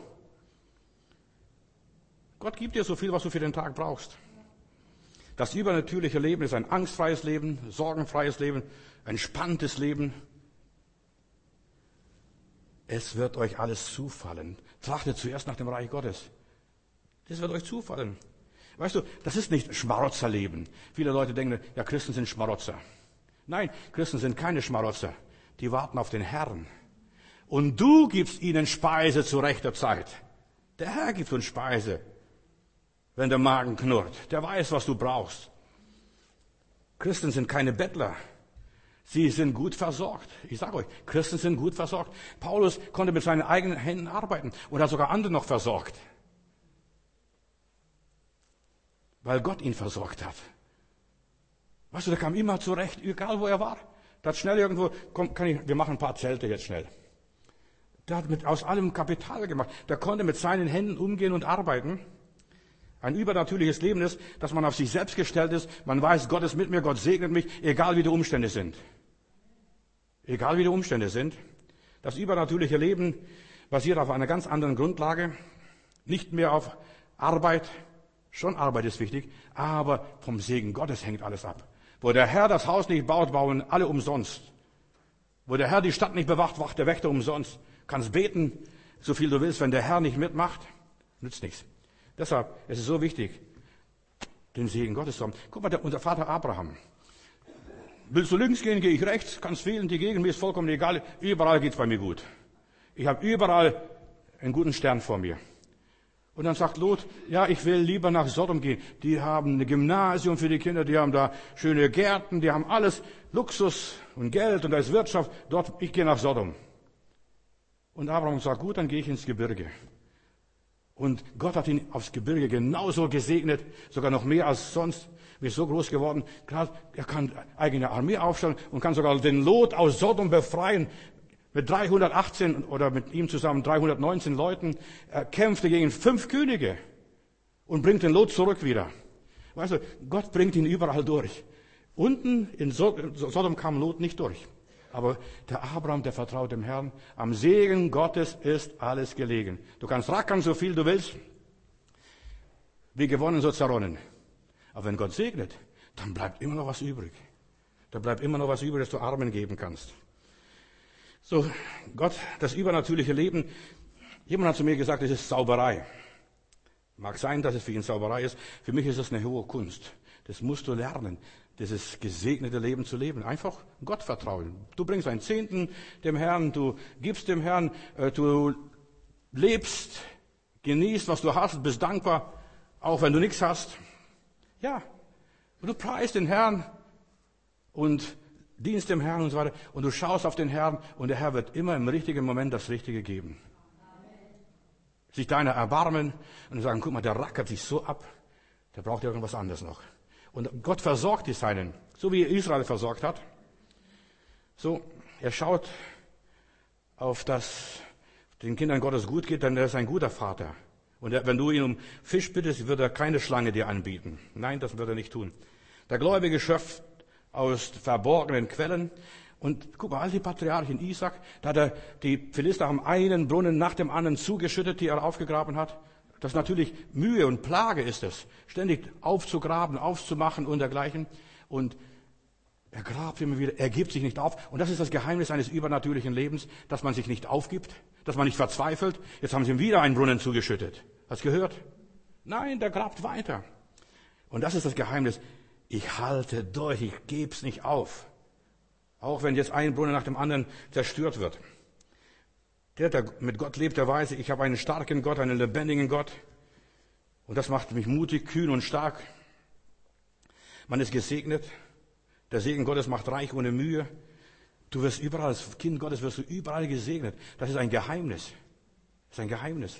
Gott gibt dir so viel, was du für den Tag brauchst. Das übernatürliche Leben ist ein angstfreies Leben, sorgenfreies Leben, entspanntes Leben. Es wird euch alles zufallen. Trachtet zuerst nach dem Reich Gottes. Das wird euch zufallen. Weißt du, das ist nicht Schmarotzerleben. Viele Leute denken, ja, Christen sind Schmarotzer. Nein, Christen sind keine Schmarotzer. Die warten auf den Herrn. Und du gibst ihnen Speise zu rechter Zeit. Der Herr gibt uns Speise, wenn der Magen knurrt. Der weiß, was du brauchst. Christen sind keine Bettler. Sie sind gut versorgt. Ich sage euch, Christen sind gut versorgt. Paulus konnte mit seinen eigenen Händen arbeiten und hat sogar andere noch versorgt. Weil Gott ihn versorgt hat. Weißt du, der kam immer zurecht, egal wo er war. Der hat schnell irgendwo, komm, kann ich, wir machen ein paar Zelte jetzt schnell. Der hat mit, aus allem Kapital gemacht. Der konnte mit seinen Händen umgehen und arbeiten. Ein übernatürliches Leben ist, dass man auf sich selbst gestellt ist. Man weiß, Gott ist mit mir, Gott segnet mich, egal wie die Umstände sind. Egal wie die Umstände sind. Das übernatürliche Leben basiert auf einer ganz anderen Grundlage. Nicht mehr auf Arbeit. Schon Arbeit ist wichtig, aber vom Segen Gottes hängt alles ab. Wo der Herr das Haus nicht baut, bauen alle umsonst. Wo der Herr die Stadt nicht bewacht, wacht der Wächter umsonst. Kannst beten, so viel du willst, wenn der Herr nicht mitmacht, nützt nichts. Deshalb ist es so wichtig, den Segen Gottes zu haben. Guck mal, der, unser Vater Abraham. Willst du links gehen, gehe ich rechts, kannst wählen, die Gegend, mir ist vollkommen egal, überall geht's bei mir gut. Ich habe überall einen guten Stern vor mir. Und dann sagt Lot, ja, ich will lieber nach Sodom gehen. Die haben ein Gymnasium für die Kinder, die haben da schöne Gärten, die haben alles, Luxus und Geld und da ist Wirtschaft. Dort, ich gehe nach Sodom. Und Abraham sagt, gut, dann gehe ich ins Gebirge. Und Gott hat ihn aufs Gebirge genauso gesegnet, sogar noch mehr als sonst. Er ist so groß geworden, er kann eigene Armee aufstellen und kann sogar den Lot aus Sodom befreien. Mit dreihundertachtzehn oder mit ihm zusammen dreihundertneunzehn Leuten, er kämpfte gegen fünf Könige und bringt den Lot zurück wieder. Weißt du, Gott bringt ihn überall durch. Unten in Sodom kam Lot nicht durch. Aber der Abraham, der vertraut dem Herrn. Am Segen Gottes ist alles gelegen. Du kannst rackern, so viel du willst. Wie gewonnen, so zerronnen. Aber wenn Gott segnet, dann bleibt immer noch was übrig. Da bleibt immer noch was übrig, das du Armen geben kannst. So, Gott, das übernatürliche Leben. Jemand hat zu mir gesagt, es ist Zauberei. Mag sein, dass es für ihn Zauberei ist. Für mich ist es eine hohe Kunst. Das musst du lernen, dieses gesegnete Leben zu leben. Einfach Gott vertrauen. Du bringst einen Zehnten dem Herrn, du gibst dem Herrn, du lebst genießt, was du hast, bist dankbar, auch wenn du nichts hast. Ja, und du preist den Herrn und dienst dem Herrn und so weiter. Und du schaust auf den Herrn und der Herr wird immer im richtigen Moment das Richtige geben. Sich deiner erbarmen und sagen, guck mal, der rackert sich so ab, der braucht irgendwas anderes noch. Und Gott versorgt die Seinen, so wie er Israel versorgt hat. So, er schaut auf das, den Kindern Gottes gut geht, denn er ist ein guter Vater. Und er, wenn du ihn um Fisch bittest, wird er keine Schlange dir anbieten. Nein, das wird er nicht tun. Der Gläubige schöpft aus verborgenen Quellen. Und guck mal, all die Patriarchen, Isaac, da hat er, die Philister haben einen Brunnen nach dem anderen zugeschüttet, die er aufgegraben hat. Das ist natürlich Mühe und Plage ist es, ständig aufzugraben, aufzumachen und dergleichen. Und er grabt immer wieder, er gibt sich nicht auf. Und das ist das Geheimnis eines übernatürlichen Lebens, dass man sich nicht aufgibt, dass man nicht verzweifelt. Jetzt haben sie ihm wieder einen Brunnen zugeschüttet. Hast du gehört? Nein, der grabt weiter. Und das ist das Geheimnis. Ich halte durch, ich geb's nicht auf. Auch wenn jetzt ein Brunnen nach dem anderen zerstört wird. Der, der mit Gott lebt, der weiß, ich habe einen starken Gott, einen lebendigen Gott. Und das macht mich mutig, kühn und stark. Man ist gesegnet. Der Segen Gottes macht reich ohne Mühe. Du wirst überall, als Kind Gottes wirst du überall gesegnet. Das ist ein Geheimnis. Das ist ein Geheimnis.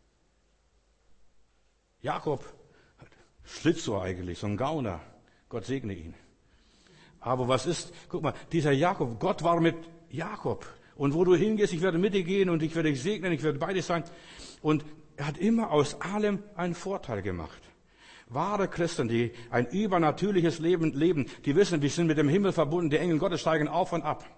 Jakob, Schlitzohr eigentlich, so ein Gauner. Gott segne ihn. Aber was ist, guck mal, dieser Jakob, Gott war mit Jakob. Und wo du hingehst, ich werde mit dir gehen und ich werde dich segnen, ich werde bei dir sein. Und er hat immer aus allem einen Vorteil gemacht. Wahre Christen, die ein übernatürliches Leben leben, die wissen, wir sind mit dem Himmel verbunden, die Engel Gottes steigen auf und ab.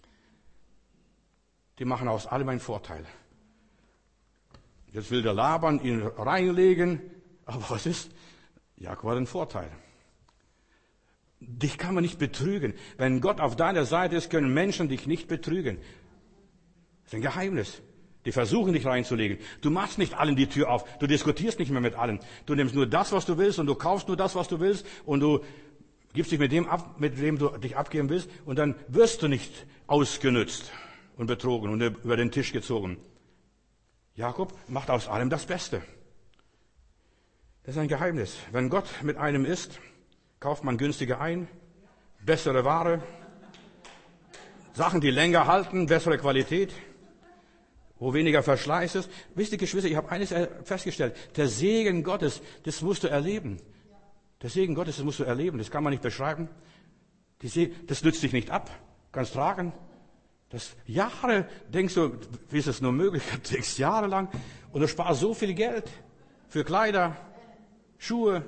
Die machen aus allem einen Vorteil. Jetzt will der Laban ihn reinlegen, aber was ist? Jakob hat einen Vorteil. Dich kann man nicht betrügen. Wenn Gott auf deiner Seite ist, können Menschen dich nicht betrügen. Das ist ein Geheimnis. Die versuchen dich reinzulegen. Du machst nicht allen die Tür auf. Du diskutierst nicht mehr mit allen. Du nimmst nur das, was du willst und du kaufst nur das, was du willst und du gibst dich mit dem ab, mit dem du dich abgeben willst und dann wirst du nicht ausgenützt und betrogen und über den Tisch gezogen. Jakob macht aus allem das Beste. Das ist ein Geheimnis. Wenn Gott mit einem ist, kauft man günstiger ein, bessere Ware, Sachen, die länger halten, bessere Qualität, wo weniger Verschleiß ist. Wisst ihr, Geschwister, ich habe eines festgestellt. Der Segen Gottes, das musst du erleben. Der Segen Gottes, das musst du erleben. Das kann man nicht beschreiben. Die Se- das nützt dich nicht ab. Kannst tragen. Das Jahre, denkst du, wie ist es nur möglich? Du trägst jahrelang und du sparst so viel Geld für Kleider, Schuhe.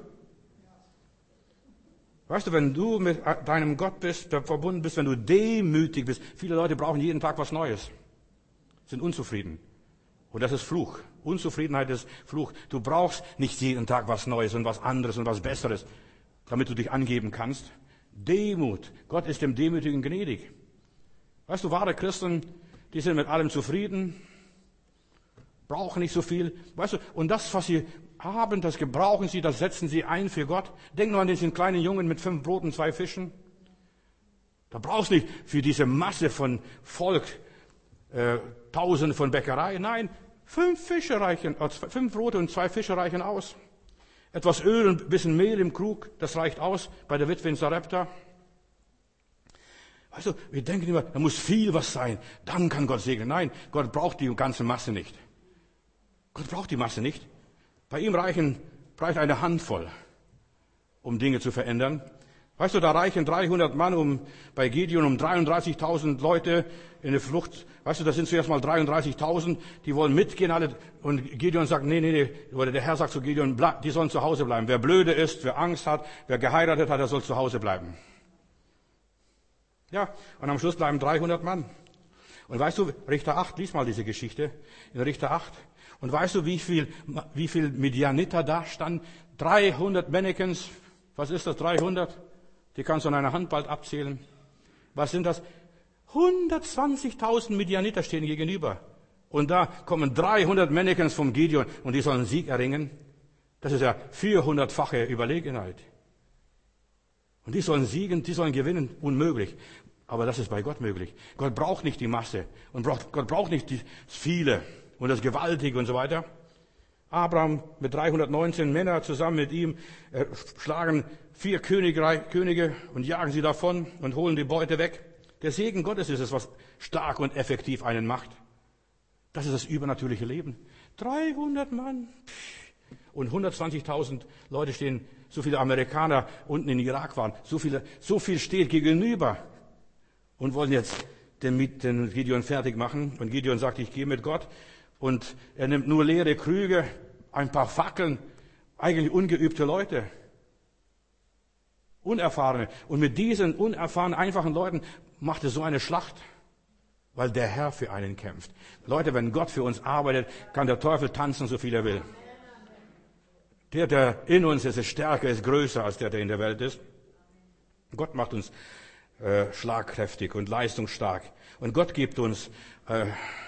Weißt du, wenn du mit deinem Gott bist, verbunden bist, wenn du demütig bist, viele Leute brauchen jeden Tag was Neues, sind unzufrieden. Und das ist Fluch. Unzufriedenheit ist Fluch. Du brauchst nicht jeden Tag was Neues und was anderes und was Besseres, damit du dich angeben kannst. Demut. Gott ist dem Demütigen gnädig. Weißt du, wahre Christen, die sind mit allem zufrieden, brauchen nicht so viel. Weißt du, und das, was sie haben, das gebrauchen sie, das setzen sie ein für Gott. Denk nur an diesen kleinen Jungen mit fünf Broten und zwei Fischen. Da brauchst du nicht für diese Masse von Volk äh, Tausende von Bäckereien. Nein, fünf Fische reichen, äh, fünf Brote und zwei Fische reichen aus. Etwas Öl und ein bisschen Mehl im Krug, das reicht aus bei der Witwe in Sarepta. Weißt du, wir denken immer, da muss viel was sein, dann kann Gott segnen. Nein, Gott braucht die ganze Masse nicht. Gott braucht die Masse nicht. Bei ihm reichen, reicht eine Handvoll, um Dinge zu verändern. Weißt du, da reichen dreihundert Mann um, bei Gideon um dreiunddreißigtausend Leute in der Flucht. Weißt du, das sind zuerst mal dreiunddreißigtausend, die wollen mitgehen alle. Und Gideon sagt, nee, nee, nee, oder der Herr sagt zu Gideon, bleib, die sollen zu Hause bleiben. Wer blöde ist, wer Angst hat, wer geheiratet hat, der soll zu Hause bleiben. Ja, und am Schluss bleiben dreihundert Mann. Und weißt du, Richter acht, lies mal diese Geschichte, in Richter acht. Und weißt du, wie viel, wie viel Midianiter da standen? dreihundert Mannequins. Was ist das, dreihundert? Die kannst du an einer Hand bald abzählen. Was sind das? hundertzwanzigtausend Midianiter stehen gegenüber. Und da kommen dreihundert Mannequins vom Gideon und die sollen Sieg erringen. Das ist ja vierhundertfache Überlegenheit. Und die sollen siegen, die sollen gewinnen. Unmöglich. Aber das ist bei Gott möglich. Gott braucht nicht die Masse. Und braucht, Gott braucht nicht das Viele und das Gewaltige und so weiter. Abraham mit dreihundertneunzehn Männern zusammen mit ihm äh, schlagen vier Königreich, Könige und jagen sie davon und holen die Beute weg. Der Segen Gottes ist es, was stark und effektiv einen macht. Das ist das übernatürliche Leben. dreihundert Mann. Und hundertzwanzigtausend Leute stehen, so viele Amerikaner unten in Irak waren, so viele, so viel steht gegenüber und wollen jetzt den, den Gideon fertig machen. Und Gideon sagt, ich gehe mit Gott. Und er nimmt nur leere Krüge, ein paar Fackeln, eigentlich ungeübte Leute. Unerfahrene. Und mit diesen unerfahrenen, einfachen Leuten macht er so eine Schlacht, weil der Herr für einen kämpft. Leute, wenn Gott für uns arbeitet, kann der Teufel tanzen, so viel er will. Der, der in uns ist, ist stärker, ist größer als der, der in der Welt ist. Gott macht uns äh, schlagkräftig und leistungsstark. Und Gott gibt uns äh,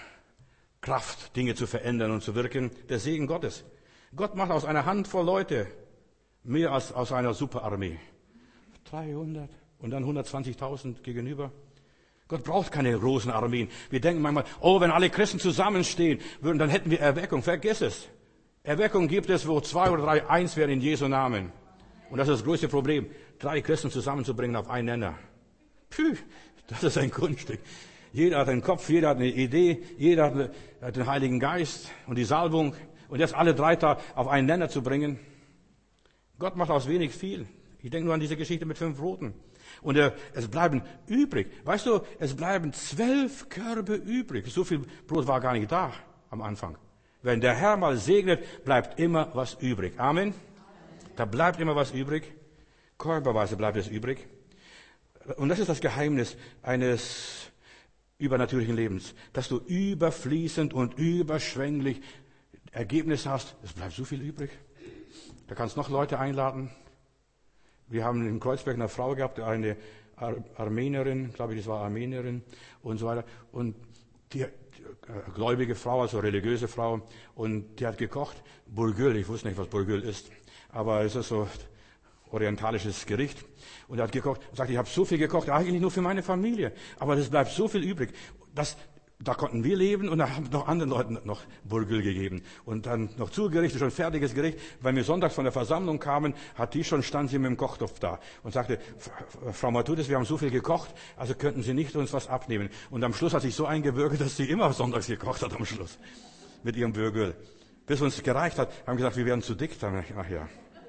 Kraft, Dinge zu verändern und zu wirken. Der Segen Gottes. Gott macht aus einer Handvoll Leute mehr als aus einer Superarmee. dreihundert und dann hundertzwanzigtausend gegenüber. Gott braucht keine großen Armeen. Wir denken manchmal, oh, wenn alle Christen zusammenstehen würden, dann hätten wir Erweckung. Vergiss es. Erweckung gibt es, wo zwei oder drei eins werden in Jesu Namen. Und das ist das größte Problem, drei Christen zusammenzubringen auf einen Nenner. Puh, das ist ein Kunststück. Jeder hat einen Kopf, jeder hat eine Idee, jeder hat, eine, hat den Heiligen Geist und die Salbung. Und jetzt alle drei da auf einen Nenner zu bringen. Gott macht aus wenig viel. Ich denke nur an diese Geschichte mit fünf Broten. Und äh, es bleiben übrig. Weißt du, es bleiben zwölf Körbe übrig. So viel Brot war gar nicht da am Anfang. Wenn der Herr mal segnet, bleibt immer was übrig. Amen. Da bleibt immer was übrig. Körperweise bleibt es übrig. Und das ist das Geheimnis eines übernatürlichen Lebens, dass du überfließend und überschwänglich Ergebnis hast. Es bleibt so viel übrig. Da kannst du noch Leute einladen. Wir haben in Kreuzberg eine Frau gehabt, eine Ar- Armenierin, glaube ich, das war Armenierin und so weiter. Und die, die gläubige Frau, also religiöse Frau, und die hat gekocht. Burgül, ich wusste nicht, was Burgül ist, aber es ist so orientalisches Gericht. Und er hat gekocht und sagt, ich habe so viel gekocht, eigentlich nur für meine Familie. Aber es bleibt so viel übrig. Das, da konnten wir leben und da haben noch anderen Leuten noch Burgül gegeben. Und dann noch zugerichtet, schon fertiges Gericht. Weil wir sonntags von der Versammlung kamen, hat die schon, stand sie mit dem Kochtopf da und sagte, Frau Matthäus, wir haben so viel gekocht, also könnten Sie nicht uns was abnehmen. Und am Schluss hat sich so eingebürgert, dass sie immer sonntags gekocht hat am Schluss. Mit ihrem Burgül. Bis uns gereicht hat, haben gesagt, wir werden zu dick dann nachher.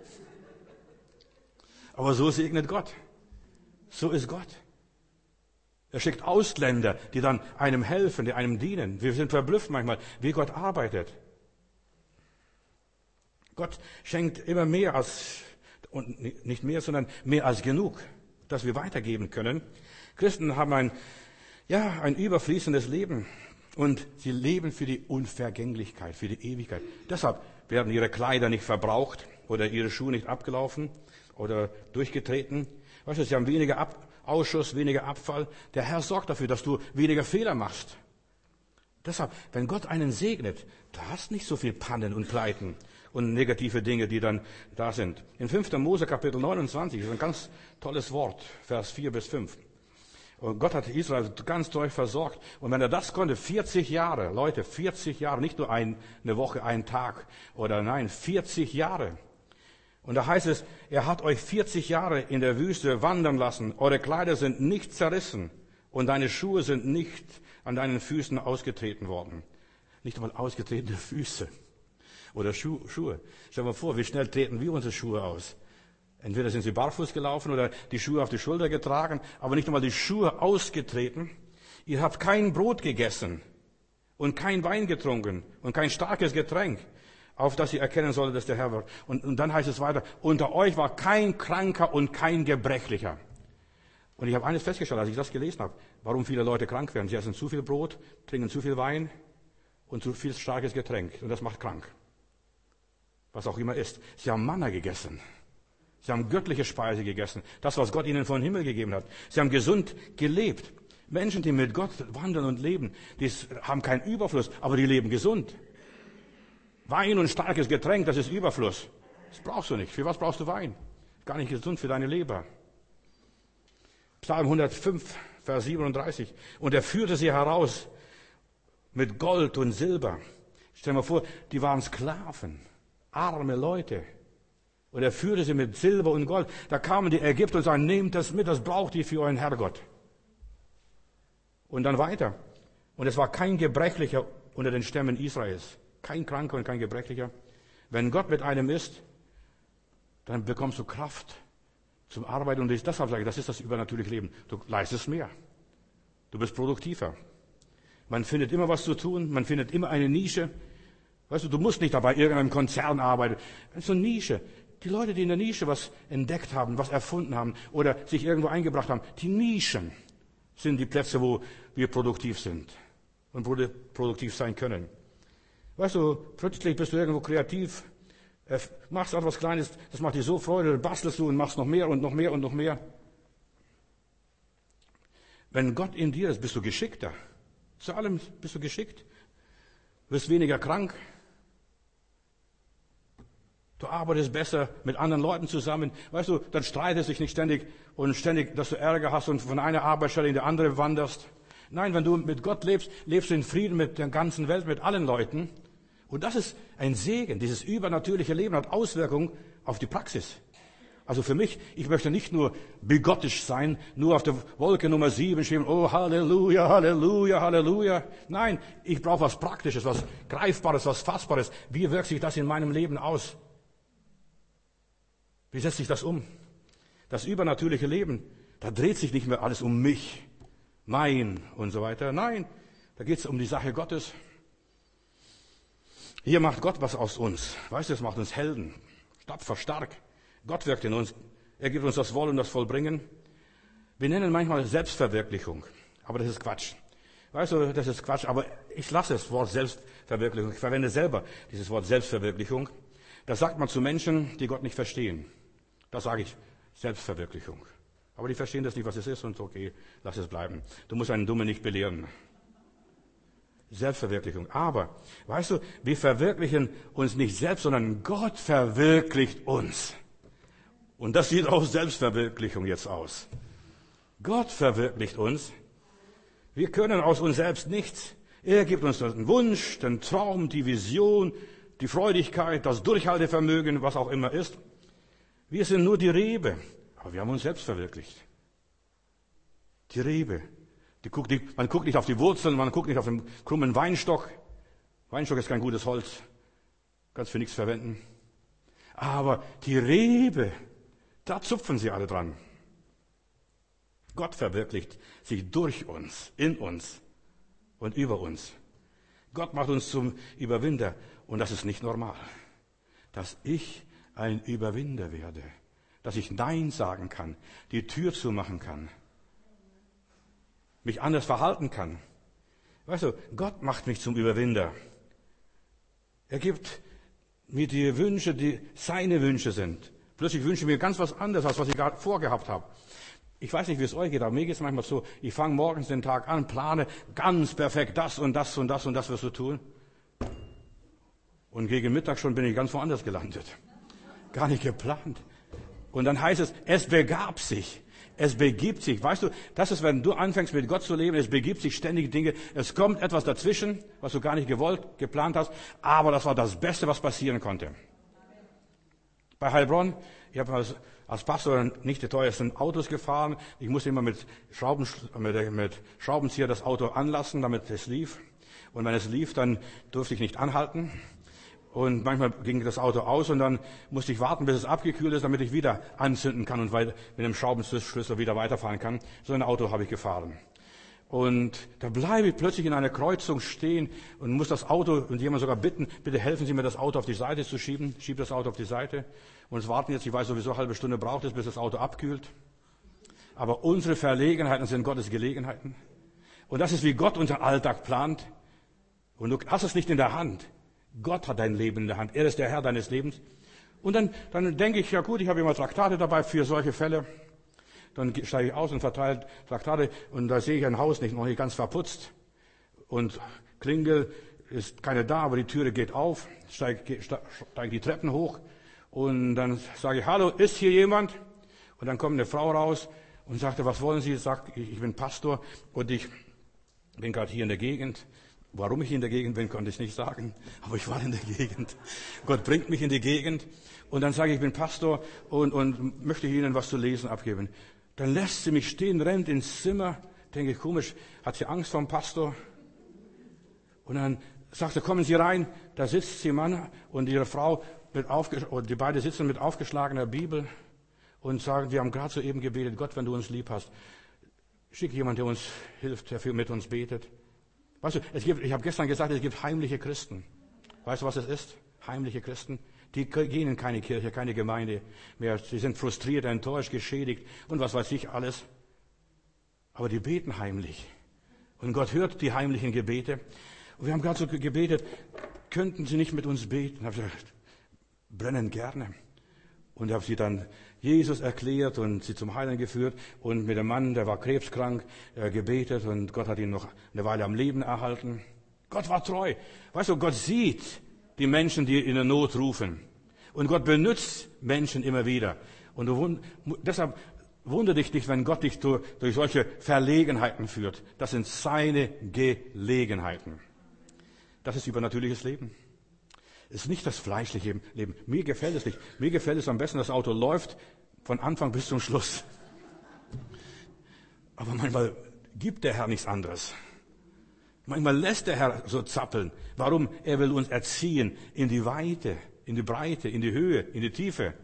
Aber so segnet Gott. So ist Gott. Er schickt Ausländer, die dann einem helfen, die einem dienen. Wir sind verblüfft manchmal, wie Gott arbeitet. Gott schenkt immer mehr als, und nicht mehr, sondern mehr als genug, dass wir weitergeben können. Christen haben ein, ja, ein überfließendes Leben. Und sie leben für die Unvergänglichkeit, für die Ewigkeit. Deshalb werden ihre Kleider nicht verbraucht oder ihre Schuhe nicht abgelaufen oder durchgetreten. Weißt du, sie haben weniger Ab- Ausschuss, weniger Abfall. Der Herr sorgt dafür, dass du weniger Fehler machst. Deshalb, wenn Gott einen segnet, da hast nicht so viel Pannen und Pleiten und negative Dinge, die dann da sind. In fünfter Mose Kapitel neunundzwanzig, das ist ein ganz tolles Wort, Vers vier bis fünf. Und Gott hat Israel ganz toll versorgt. Und wenn er das konnte, vierzig Jahre, Leute, vierzig Jahre, nicht nur ein, eine Woche, ein Tag oder nein, vierzig Jahre. Und da heißt es, er hat euch vierzig Jahre in der Wüste wandern lassen. Eure Kleider sind nicht zerrissen und deine Schuhe sind nicht an deinen Füßen ausgetreten worden. Nicht einmal ausgetretene Füße oder Schu- Schuhe. Stell dir mal vor, wie schnell treten wir unsere Schuhe aus? Entweder sind sie barfuß gelaufen oder die Schuhe auf die Schulter getragen, aber nicht einmal die Schuhe ausgetreten. Ihr habt kein Brot gegessen und kein Wein getrunken und kein starkes Getränk, auf das ihr erkennen solltet, dass der Herr war. Und, und dann heißt es weiter, unter euch war kein Kranker und kein Gebrechlicher. Und ich habe eines festgestellt, als ich das gelesen habe, warum viele Leute krank werden. Sie essen zu viel Brot, trinken zu viel Wein und zu viel starkes Getränk. Und das macht krank. Was auch immer ist. Sie haben Manna gegessen. Sie haben göttliche Speise gegessen. Das, was Gott ihnen vom Himmel gegeben hat. Sie haben gesund gelebt. Menschen, die mit Gott wandern und leben, die haben keinen Überfluss, aber die leben gesund. Wein und starkes Getränk, das ist Überfluss. Das brauchst du nicht. Für was brauchst du Wein? Gar nicht gesund für deine Leber. Psalm hundertfünf, Vers siebenunddreißig. Und er führte sie heraus mit Gold und Silber, Stell dir mal vor, die waren Sklaven, arme Leute. Und er führte sie mit Silber und Gold. Da kamen die Ägypter und sagten, nehmt das mit, das braucht ihr für euren Herrgott. Und dann weiter. Und es war kein Gebrechlicher unter den Stämmen Israels. Kein Kranker und kein Gebrechlicher. Wenn Gott mit einem ist, dann bekommst du Kraft zum Arbeiten. Und deshalb sage ich, das ist das übernatürliche Leben. Du leistest mehr. Du bist produktiver. Man findet immer was zu tun. Man findet immer eine Nische. Weißt du, du musst nicht dabei irgendeinem Konzern arbeiten. Das ist so eine Nische. Die Leute, die in der Nische was entdeckt haben, was erfunden haben oder sich irgendwo eingebracht haben, die Nischen sind die Plätze, wo wir produktiv sind und produktiv sein können. Weißt du, plötzlich bist du irgendwo kreativ, machst etwas Kleines, das macht dir so Freude, dann bastelst du und machst noch mehr und noch mehr und noch mehr. Wenn Gott in dir ist, bist du geschickter. Zu allem bist du geschickt. Du wirst weniger krank. Du arbeitest besser mit anderen Leuten zusammen. Weißt du, dann streitest dich nicht ständig und ständig, dass du Ärger hast und von einer Arbeitsstelle in die andere wanderst. Nein, wenn du mit Gott lebst, lebst du in Frieden mit der ganzen Welt, mit allen Leuten. Und das ist ein Segen. Dieses übernatürliche Leben hat Auswirkungen auf die Praxis. Also für mich, ich möchte nicht nur bigottisch sein, nur auf der Wolke Nummer sieben schweben, oh Halleluja, Halleluja, Halleluja. Nein, ich brauche was Praktisches, was Greifbares, was Fassbares. Wie wirkt sich das in meinem Leben aus? Wie setzt sich das um? Das übernatürliche Leben, da dreht sich nicht mehr alles um mich, mein und so weiter. Nein, da geht es um die Sache Gottes. Hier macht Gott was aus uns. Weißt du, es macht uns Helden, tapfer, stark. Gott wirkt in uns. Er gibt uns das Wollen und das Vollbringen. Wir nennen manchmal Selbstverwirklichung, aber das ist Quatsch. Weißt du, das ist Quatsch, aber ich lasse das Wort Selbstverwirklichung. Ich verwende selber dieses Wort Selbstverwirklichung. Das sagt man zu Menschen, die Gott nicht verstehen. Das sage ich, Selbstverwirklichung. Aber die verstehen das nicht, was es ist, und okay, lass es bleiben. Du musst einen Dummen nicht belehren. Selbstverwirklichung. Aber, weißt du, wir verwirklichen uns nicht selbst, sondern Gott verwirklicht uns. Und das sieht auch Selbstverwirklichung jetzt aus. Gott verwirklicht uns. Wir können aus uns selbst nichts. Er gibt uns den Wunsch, den Traum, die Vision, die Freudigkeit, das Durchhaltevermögen, was auch immer ist. Wir sind nur die Rebe, aber wir haben uns selbst verwirklicht. Die Rebe. Die guckt nicht, man guckt nicht auf die Wurzeln, man guckt nicht auf den krummen Weinstock. Weinstock ist kein gutes Holz, kannst für nichts verwenden. Aber die Rebe, da zupfen sie alle dran. Gott verwirklicht sich durch uns, in uns und über uns. Gott macht uns zum Überwinder. Und das ist nicht normal. Dass ich ein Überwinder werde. Dass ich Nein sagen kann, die Tür zumachen kann, mich anders verhalten kann. Weißt du, Gott macht mich zum Überwinder. Er gibt mir die Wünsche, die seine Wünsche sind. Plötzlich wünsche ich mir ganz was anderes, als was ich gerade vorgehabt habe. Ich weiß nicht, wie es euch geht, aber mir geht es manchmal so, ich fange morgens den Tag an, plane ganz perfekt das und das und das und das wirst du tun. Und gegen Mittag schon bin ich ganz woanders gelandet. Gar nicht geplant. Und dann heißt es, es begab sich. Es begibt sich. Weißt du, das ist, wenn du anfängst mit Gott zu leben, es begibt sich ständig Dinge. Es kommt etwas dazwischen, was du gar nicht gewollt, geplant hast. Aber das war das Beste, was passieren konnte. Bei Heilbronn, ich habe als, als Pastor nicht die teuersten Autos gefahren. Ich musste immer mit, Schrauben, mit, mit Schraubenzieher das Auto anlassen, damit es lief. Und wenn es lief, dann durfte ich nicht anhalten. Und manchmal ging das Auto aus und dann musste ich warten, bis es abgekühlt ist, damit ich wieder anzünden kann und mit dem Schraubenschlüssel wieder weiterfahren kann. So ein Auto habe ich gefahren. Und da bleibe ich plötzlich in einer Kreuzung stehen und muss das Auto und jemand sogar bitten, bitte helfen Sie mir, das Auto auf die Seite zu schieben. Schieb das Auto auf die Seite. Und es warten jetzt, ich weiß sowieso, eine halbe Stunde braucht es, bis das Auto abkühlt. Aber unsere Verlegenheiten sind Gottes Gelegenheiten. Und das ist, wie Gott unseren Alltag plant. Und du hast es nicht in der Hand. Gott hat dein Leben in der Hand. Er ist der Herr deines Lebens. Und dann, dann denke ich, ja gut, ich habe immer Traktate dabei für solche Fälle. Dann steige ich aus und verteile Traktate und da sehe ich ein Haus nicht, noch nicht ganz verputzt. Und Klingel ist keine da, aber die Türe geht auf, steige, steige die Treppen hoch und dann sage ich, hallo, ist hier jemand? Und dann kommt eine Frau raus und sagte, was wollen Sie? Sagt, ich bin Pastor und ich bin gerade hier in der Gegend. Warum ich in der Gegend bin, konnte ich nicht sagen, aber ich war in der Gegend. Gott bringt mich in die Gegend und dann sage ich, ich bin Pastor und, und möchte Ihnen was zu lesen abgeben. Dann lässt sie mich stehen, rennt ins Zimmer, denke ich, komisch, hat sie Angst vor dem Pastor? Und dann sagt er, kommen Sie rein, da sitzt sie Mann und ihre Frau, mit aufge- oder die beiden sitzen mit aufgeschlagener Bibel und sagen, wir haben gerade soeben gebetet, Gott, wenn du uns lieb hast, schick jemand, der uns hilft, der mit uns betet. Weißt du, es gibt, ich habe gestern gesagt, es gibt heimliche Christen. Weißt du, was es ist? Heimliche Christen. Die gehen in keine Kirche, keine Gemeinde mehr. Sie sind frustriert, enttäuscht, geschädigt und was weiß ich alles. Aber die beten heimlich. Und Gott hört die heimlichen Gebete. Und wir haben gerade so gebetet, könnten Sie nicht mit uns beten? Ich habe gesagt, brennend gerne. Und habe sie dann Jesus erklärt und sie zum Heilen geführt und mit dem Mann, der war krebskrank, äh, gebetet und Gott hat ihn noch eine Weile am Leben erhalten. Gott war treu. Weißt du, Gott sieht die Menschen, die in der Not rufen. Und Gott benutzt Menschen immer wieder. Und du, deshalb wundere dich nicht, wenn Gott dich durch, durch solche Verlegenheiten führt. Das sind seine Gelegenheiten. Das ist übernatürliches Leben. Es ist nicht das fleischliche Leben. Mir gefällt es nicht. Mir gefällt es am besten, das Auto läuft von Anfang bis zum Schluss. Aber manchmal gibt der Herr nichts anderes. Manchmal lässt der Herr so zappeln. Warum? Er will uns erziehen in die Weite, in die Breite, in die Höhe, in die Tiefe.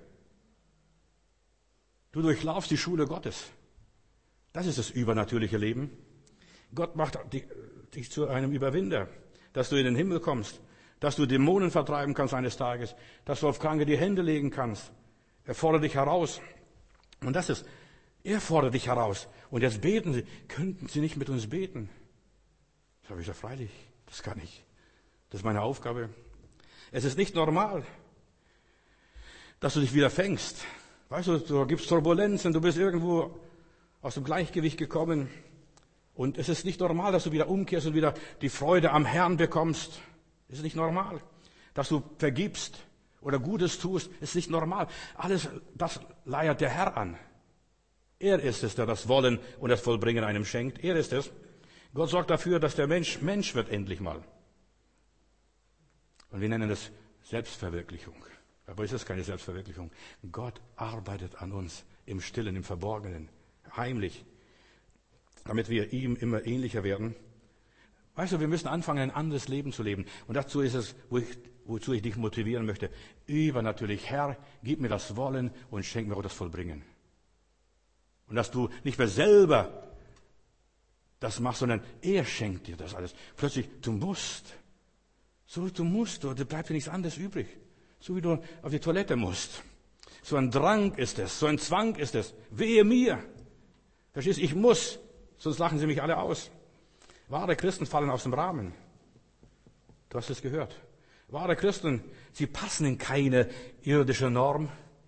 Du durchlaufst die Schule Gottes. Das ist das übernatürliche Leben. Gott macht dich zu einem Überwinder, dass du in den Himmel kommst. Dass du Dämonen vertreiben kannst eines Tages, dass du auf Kranke die Hände legen kannst. Er fordert dich heraus. Und das ist, er fordert dich heraus. Und jetzt beten sie, könnten sie nicht mit uns beten? Das habe ich gesagt, freilich, das kann ich. Das ist meine Aufgabe. Es ist nicht normal, dass du dich wieder fängst. Weißt du, da gibt's Turbulenzen, du bist irgendwo aus dem Gleichgewicht gekommen. Und es ist nicht normal, dass du wieder umkehrst und wieder die Freude am Herrn bekommst. Ist nicht normal. Dass du vergibst oder Gutes tust, ist nicht normal. Alles, das leiert der Herr an. Er ist es, der das Wollen und das Vollbringen einem schenkt. Er ist es. Gott sorgt dafür, dass der Mensch Mensch wird endlich mal. Und wir nennen das Selbstverwirklichung. Aber es ist keine Selbstverwirklichung. Gott arbeitet an uns im Stillen, im Verborgenen, heimlich, damit wir ihm immer ähnlicher werden. Weißt du, wir müssen anfangen, ein anderes Leben zu leben. Und dazu ist es, wo ich, wozu ich dich motivieren möchte. Übernatürlich, Herr, gib mir das Wollen und schenk mir auch das Vollbringen. Und dass du nicht mehr selber das machst, sondern er schenkt dir das alles. Plötzlich, du musst. So, du musst, da bleibt dir nichts anderes übrig. So wie du auf die Toilette musst. So ein Drang ist es, so ein Zwang ist es. Wehe mir. Verstehst du, ich muss, sonst lachen sie mich alle aus. Wahre Christen fallen aus dem Rahmen. Du hast es gehört. Wahre Christen, sie passen in keine irdische Norm.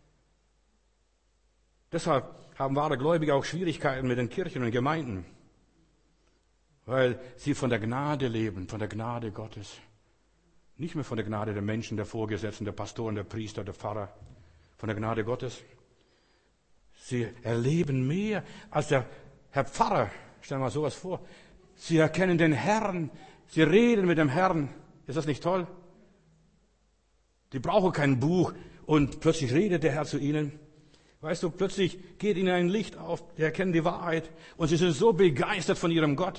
Deshalb haben wahre Gläubige auch Schwierigkeiten mit den Kirchen und Gemeinden. Weil sie von der Gnade leben, von der Gnade Gottes. Nicht mehr von der Gnade der Menschen, der Vorgesetzten, der Pastoren, der Priester, der Pfarrer. Von der Gnade Gottes. Sie erleben mehr als der Herr Pfarrer. Stell dir mal sowas vor. Sie erkennen den Herrn. Sie reden mit dem Herrn. Ist das nicht toll? Die brauchen kein Buch und plötzlich redet der Herr zu ihnen. Weißt du, plötzlich geht ihnen ein Licht auf. Sie erkennen die Wahrheit und sie sind so begeistert von ihrem Gott.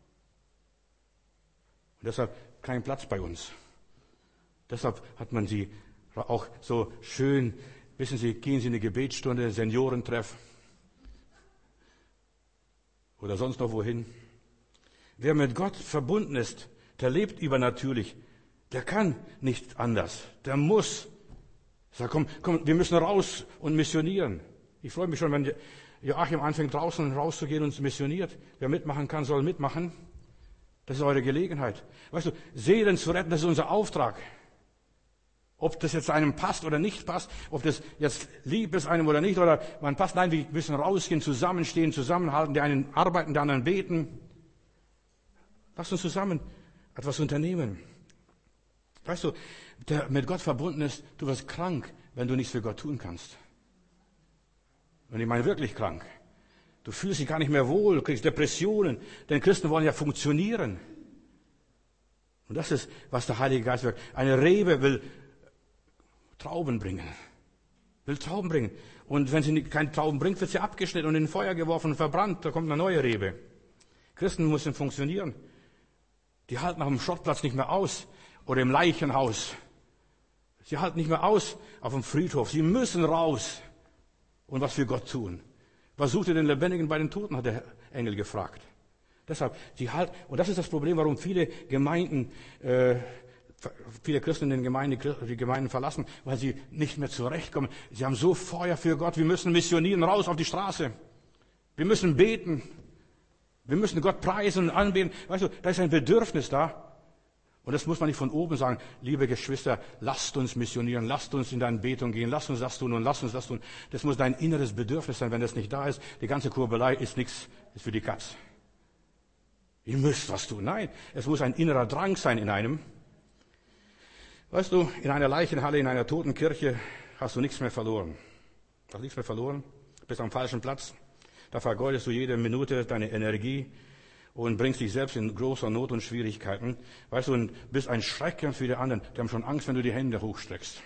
Und deshalb kein Platz bei uns. Deshalb hat man sie auch so schön, wissen Sie, gehen Sie in eine Gebetsstunde, Seniorentreff oder sonst noch wohin. Wer mit Gott verbunden ist, der lebt übernatürlich. Der kann nicht anders. Der muss. Sag, komm, komm, wir müssen raus und missionieren. Ich freue mich schon, wenn Joachim anfängt, draußen rauszugehen und missioniert. Wer mitmachen kann, soll mitmachen. Das ist eure Gelegenheit. Weißt du, Seelen zu retten, das ist unser Auftrag. Ob das jetzt einem passt oder nicht passt, ob das jetzt lieb ist einem oder nicht, oder man passt, nein, wir müssen rausgehen, zusammenstehen, zusammenhalten, die einen arbeiten, die anderen beten. Lass uns zusammen etwas unternehmen. Weißt du, der mit Gott verbunden ist, du wirst krank, wenn du nichts für Gott tun kannst. Und ich meine wirklich krank. Du fühlst dich gar nicht mehr wohl, kriegst Depressionen, denn Christen wollen ja funktionieren. Und das ist, was der Heilige Geist wirkt. Eine Rebe will Trauben bringen. Will Trauben bringen. Und wenn sie keine Trauben bringt, wird sie abgeschnitten und in Feuer geworfen und verbrannt. Da kommt eine neue Rebe. Christen müssen funktionieren. Die halten auf dem Schrottplatz nicht mehr aus oder im Leichenhaus. Sie halten nicht mehr aus auf dem Friedhof. Sie müssen raus und was für Gott tun. Was sucht ihr den Lebendigen bei den Toten, hat der Engel gefragt. Deshalb, sie halten, und das ist das Problem, warum viele Gemeinden, äh, viele Christen in den Gemeinden, die Gemeinden verlassen, weil sie nicht mehr zurechtkommen. Sie haben so Feuer für Gott. Wir müssen missionieren, raus auf die Straße. Wir müssen beten. Wir müssen Gott preisen und anbeten. Weißt du, da ist ein Bedürfnis da. Und das muss man nicht von oben sagen. Liebe Geschwister, lasst uns missionieren, lasst uns in deine Betung gehen, lasst uns das tun und lasst uns das tun. Das muss dein inneres Bedürfnis sein. Wenn das nicht da ist, die ganze Kurbelei ist nichts, ist für die Katz. Ihr müsst was tun. Nein, es muss ein innerer Drang sein in einem. Weißt du, in einer Leichenhalle, in einer toten Kirche hast du nichts mehr verloren. Hast nichts mehr verloren, bist am falschen Platz. Da vergeudest du jede Minute deine Energie und bringst dich selbst in großer Not und Schwierigkeiten. Weißt du, und bist ein Schrecken für die anderen. Die haben schon Angst, wenn du die Hände hochstreckst.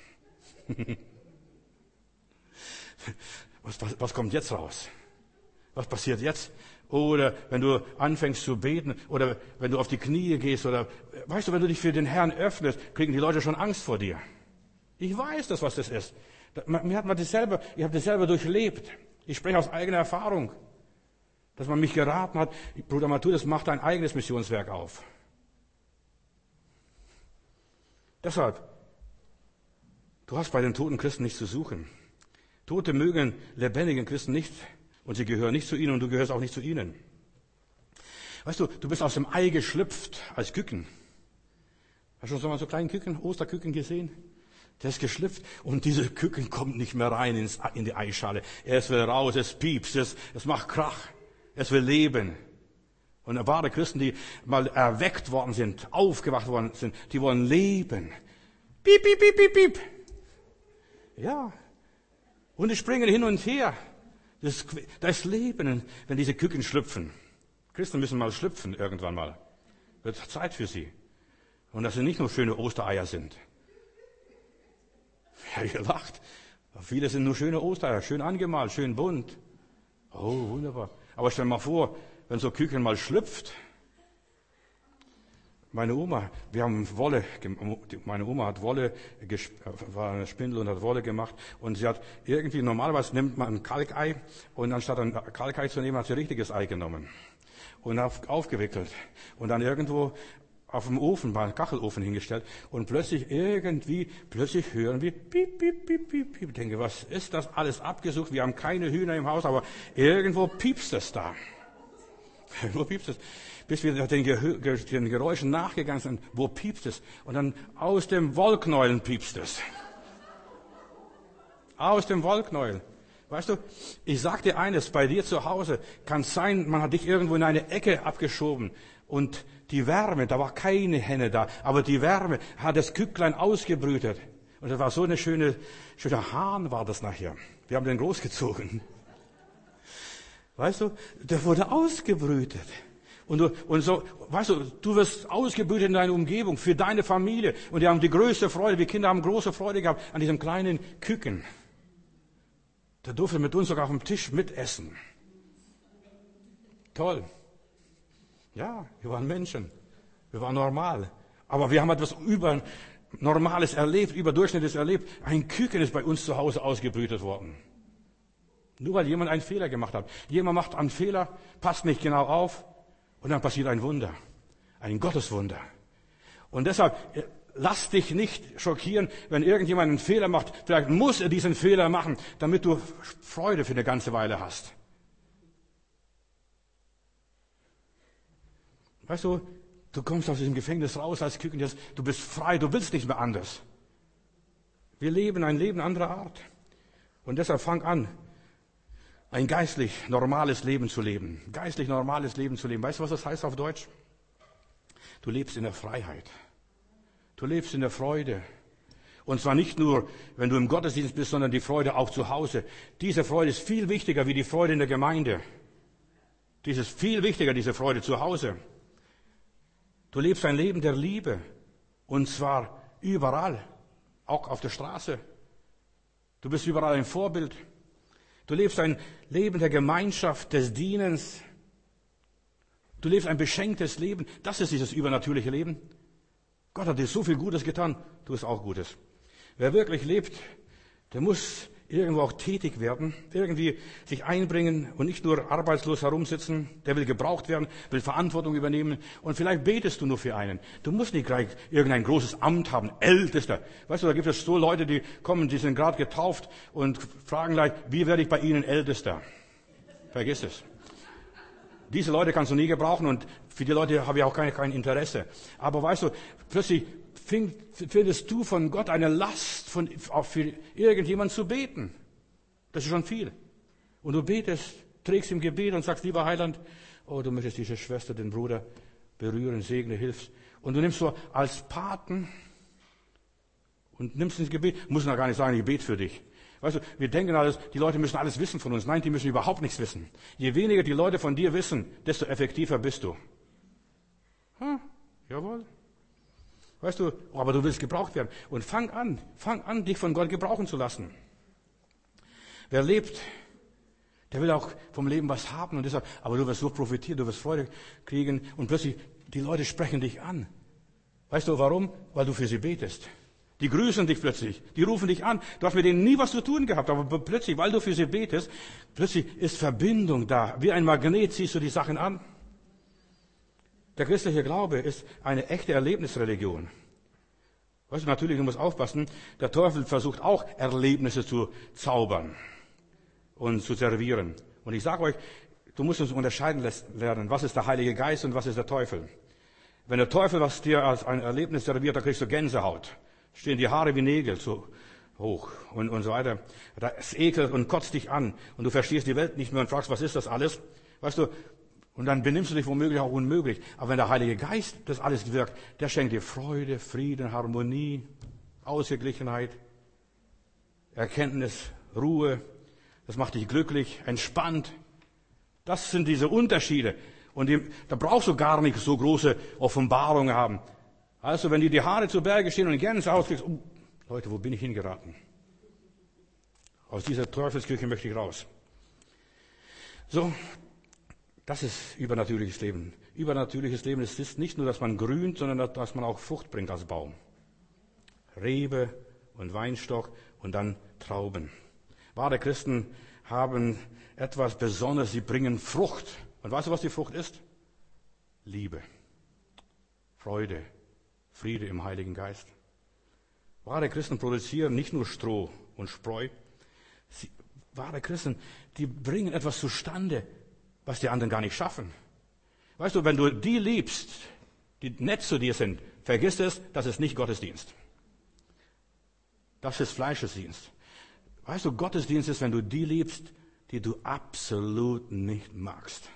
was, was, was kommt jetzt raus? Was passiert jetzt? Oder wenn du anfängst zu beten oder wenn du auf die Knie gehst oder, weißt du, wenn du dich für den Herrn öffnest, kriegen die Leute schon Angst vor dir. Ich weiß das, was das ist. Mir hat man das selber, ich habe das selber durchlebt. Ich spreche aus eigener Erfahrung, dass man mich geraten hat, Bruder Matthäus, mach dein eigenes Missionswerk auf. Deshalb, du hast bei den toten Christen nichts zu suchen. Tote mögen lebendigen Christen nicht und sie gehören nicht zu ihnen und du gehörst auch nicht zu ihnen. Weißt du, du bist aus dem Ei geschlüpft als Küken. Hast du schon mal so kleinen Küken, Osterküken gesehen? Der ist geschlüpft und diese Küken kommt nicht mehr rein ins, in die Eischale. Es will raus, es piepst, es, es macht Krach, es will leben. Und wahre Christen, die mal erweckt worden sind, aufgewacht worden sind, die wollen leben. Piep, piep, piep, piep, piep. Ja. Und die springen hin und her. Das, da ist Leben, wenn diese Küken schlüpfen. Christen müssen mal schlüpfen irgendwann mal. Wird Zeit für sie. Und dass sie nicht nur schöne Ostereier sind. Ja, ihr lacht. Viele sind nur schöne Ostereier, schön angemalt, schön bunt. Oh, wunderbar. Aber stell dir mal vor, wenn so Küken mal schlüpft. Meine Oma, wir haben Wolle, meine Oma hat Wolle, war eine Spindel und hat Wolle gemacht. Und sie hat irgendwie, normalerweise nimmt man ein Kalkei und anstatt ein Kalkei zu nehmen, hat sie ein richtiges Ei genommen. Und aufgewickelt. Und dann irgendwo auf dem Ofen, bei einem Kachelofen hingestellt und plötzlich irgendwie, plötzlich hören wir piep, piep, piep, piep, piep. Ich denke, was ist das alles abgesucht? Wir haben keine Hühner im Haus, aber irgendwo piepst es da. Irgendwo piepst es. Bis wir den, Ge- den Geräuschen nachgegangen sind, wo piepst es? Und dann aus dem Wollknäuel piepst es. Aus dem Wollknäuel. Weißt du, ich sag dir eines, bei dir zu Hause kann es sein, man hat dich irgendwo in eine Ecke abgeschoben und die Wärme, da war keine Henne da, aber die Wärme hat das Kücklein ausgebrütet. Und das war so eine schöne, schöner Hahn war das nachher. Wir haben den großgezogen. Weißt du, der wurde ausgebrütet. Und, du, und so, weißt du, du wirst ausgebrütet in deiner Umgebung, für deine Familie. Und die haben die größte Freude, wir Kinder haben große Freude gehabt an diesem kleinen Küken. Der durfte mit uns sogar auf dem Tisch mitessen. Toll. Ja, wir waren Menschen. Wir waren normal. Aber wir haben etwas Übernormales erlebt, Überdurchschnittliches erlebt. Ein Küken ist bei uns zu Hause ausgebrütet worden. Nur weil jemand einen Fehler gemacht hat. Jemand macht einen Fehler, passt nicht genau auf und dann passiert ein Wunder. Ein Gotteswunder. Und deshalb, lass dich nicht schockieren, wenn irgendjemand einen Fehler macht. Vielleicht muss er diesen Fehler machen, damit du Freude für eine ganze Weile hast. Weißt du, du kommst aus diesem Gefängnis raus als Küken, du bist frei, du willst nicht mehr anders. Wir leben ein Leben anderer Art. Und deshalb fang an, ein geistlich normales Leben zu leben. Geistlich normales Leben zu leben. Weißt du, was das heißt auf Deutsch? Du lebst in der Freiheit. Du lebst in der Freude. Und zwar nicht nur, wenn du im Gottesdienst bist, sondern die Freude auch zu Hause. Diese Freude ist viel wichtiger wie die Freude in der Gemeinde. Dies ist viel wichtiger, diese Freude zu Hause. Du lebst ein Leben der Liebe. Und zwar überall. Auch auf der Straße. Du bist überall ein Vorbild. Du lebst ein Leben der Gemeinschaft, des Dienens. Du lebst ein beschenktes Leben. Das ist dieses übernatürliche Leben. Gott hat dir so viel Gutes getan. Tu es auch Gutes. Wer wirklich lebt, der muss irgendwo auch tätig werden, irgendwie sich einbringen und nicht nur arbeitslos herumsitzen. Der will gebraucht werden, will Verantwortung übernehmen. Und vielleicht betest du nur für einen. Du musst nicht gleich irgendein großes Amt haben, Ältester. Weißt du, da gibt es so Leute, die kommen, die sind gerade getauft und fragen gleich, wie werde ich bei Ihnen Ältester? Vergiss es. Diese Leute kannst du nie gebrauchen und für die Leute habe ich auch kein, kein Interesse. Aber weißt du, plötzlich findest du von Gott eine Last, von, auch für irgendjemanden zu beten. Das ist schon viel. Und du betest, trägst im Gebet und sagst, lieber Heiland, oh, du möchtest diese Schwester, den Bruder berühren, segne, hilfst. Und du nimmst so als Paten und nimmst ins Gebet, muss noch gar nicht sagen, ich bete für dich. Weißt du, wir denken alles, die Leute müssen alles wissen von uns. Nein, die müssen überhaupt nichts wissen. Je weniger die Leute von dir wissen, desto effektiver bist du. Hm, jawohl. Weißt du, aber du willst gebraucht werden. Und fang an, fang an, dich von Gott gebrauchen zu lassen. Wer lebt, der will auch vom Leben was haben und deshalb, aber du wirst so profitieren, du wirst Freude kriegen und plötzlich, die Leute sprechen dich an. Weißt du warum? Weil du für sie betest. Die grüßen dich plötzlich, die rufen dich an. Du hast mit denen nie was zu tun gehabt, aber plötzlich, weil du für sie betest, plötzlich ist Verbindung da. Wie ein Magnet ziehst du die Sachen an. Der christliche Glaube ist eine echte Erlebnisreligion. Weißt du, natürlich, du musst aufpassen, der Teufel versucht auch Erlebnisse zu zaubern und zu servieren. Und ich sage euch, du musst uns unterscheiden lernen, was ist der Heilige Geist und was ist der Teufel. Wenn der Teufel was dir als ein Erlebnis serviert, dann kriegst du Gänsehaut. Stehen die Haare wie Nägel so hoch und, und so weiter. Das ekelt und kotzt dich an und du verstehst die Welt nicht mehr und fragst, was ist das alles? Weißt du, und dann benimmst du dich womöglich auch unmöglich. Aber wenn der Heilige Geist das alles wirkt, der schenkt dir Freude, Frieden, Harmonie, Ausgeglichenheit, Erkenntnis, Ruhe. Das macht dich glücklich, entspannt. Das sind diese Unterschiede. Und die, da brauchst du gar nicht so große Offenbarungen haben. Also wenn dir die Haare zu Berge stehen und Gänsehaut kriegst, oh, Leute, wo bin ich hingeraten? Aus dieser Teufelskirche möchte ich raus. So, das ist übernatürliches Leben. Übernatürliches Leben ist nicht nur, dass man grünt, sondern dass man auch Frucht bringt als Baum. Rebe und Weinstock und dann Trauben. Wahre Christen haben etwas Besonderes, sie bringen Frucht. Und weißt du, was die Frucht ist? Liebe, Freude, Friede im Heiligen Geist. Wahre Christen produzieren nicht nur Stroh und Spreu. Sie, wahre Christen, die bringen etwas zustande, was die anderen gar nicht schaffen. Weißt du, wenn du die liebst, die nett zu dir sind, vergiss es, das ist nicht Gottesdienst. Das ist Fleischesdienst. Weißt du, Gottesdienst ist, wenn du die liebst, die du absolut nicht magst.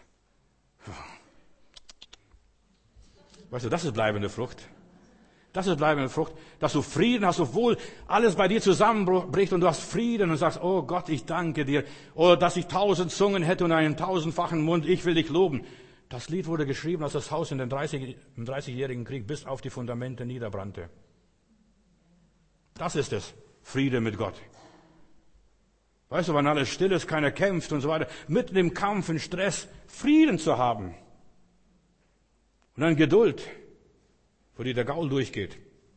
Weißt du, das ist bleibende Frucht. Das ist bleibende Frucht, dass du Frieden hast, obwohl alles bei dir zusammenbricht und du hast Frieden und sagst, oh Gott, ich danke dir. Oder dass ich tausend Zungen hätte und einen tausendfachen Mund, ich will dich loben. Das Lied wurde geschrieben, als das Haus in den dreißig, im dreißigjährigen Krieg bis auf die Fundamente niederbrannte. Das ist es, Friede mit Gott. Weißt du, wenn alles still ist, keiner kämpft und so weiter, mitten im Kampf, im Stress, Frieden zu haben. Und dann Geduld, wo dir der Gaul durchgeht.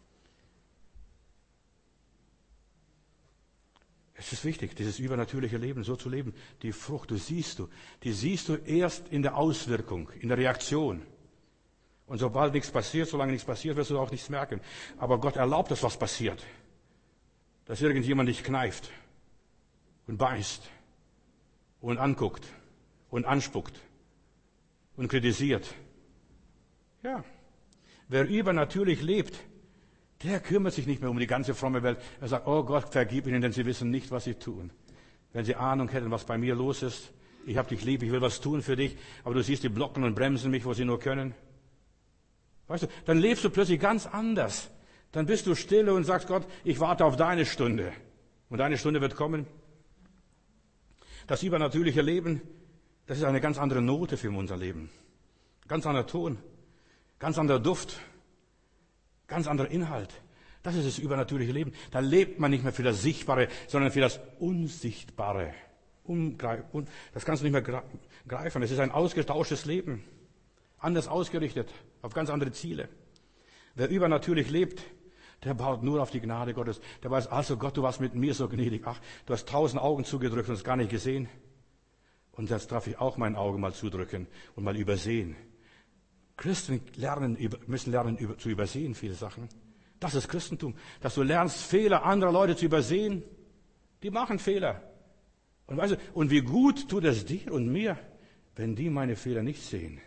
Es ist wichtig, dieses übernatürliche Leben so zu leben. Die Frucht, du siehst du, die siehst du erst in der Auswirkung, in der Reaktion. Und sobald nichts passiert, solange nichts passiert, wirst du auch nichts merken. Aber Gott erlaubt, dass was passiert. Dass irgendjemand dich kneift und beißt und anguckt und anspuckt und kritisiert. Ja. Wer übernatürlich lebt, der kümmert sich nicht mehr um die ganze fromme Welt. Er sagt, oh Gott, vergib ihnen, denn sie wissen nicht, was sie tun. Wenn sie Ahnung hätten, was bei mir los ist, ich habe dich lieb, ich will was tun für dich, aber du siehst, die blocken und bremsen mich, wo sie nur können. Weißt du, dann lebst du plötzlich ganz anders. Dann bist du stille und sagst, Gott, ich warte auf deine Stunde. Und deine Stunde wird kommen. Das übernatürliche Leben, das ist eine ganz andere Note für unser Leben. Ganz anderer Ton. Ganz anderer Duft. Ganz anderer Inhalt. Das ist das übernatürliche Leben. Da lebt man nicht mehr für das Sichtbare, sondern für das Unsichtbare. Das kannst du nicht mehr greifen. Es ist ein ausgetauschtes Leben. Anders ausgerichtet, auf ganz andere Ziele. Wer übernatürlich lebt, der baut nur auf die Gnade Gottes. Der weiß, also Gott, du warst mit mir so gnädig. Ach, du hast tausend Augen zugedrückt und es gar nicht gesehen. Und jetzt darf ich auch mein Auge mal zudrücken und mal übersehen. Christen lernen, müssen lernen zu übersehen viele Sachen. Das ist Christentum. Dass du lernst, Fehler anderer Leute zu übersehen. Die machen Fehler. Und weißt du, und wie gut tut es dir und mir, wenn die meine Fehler nicht sehen.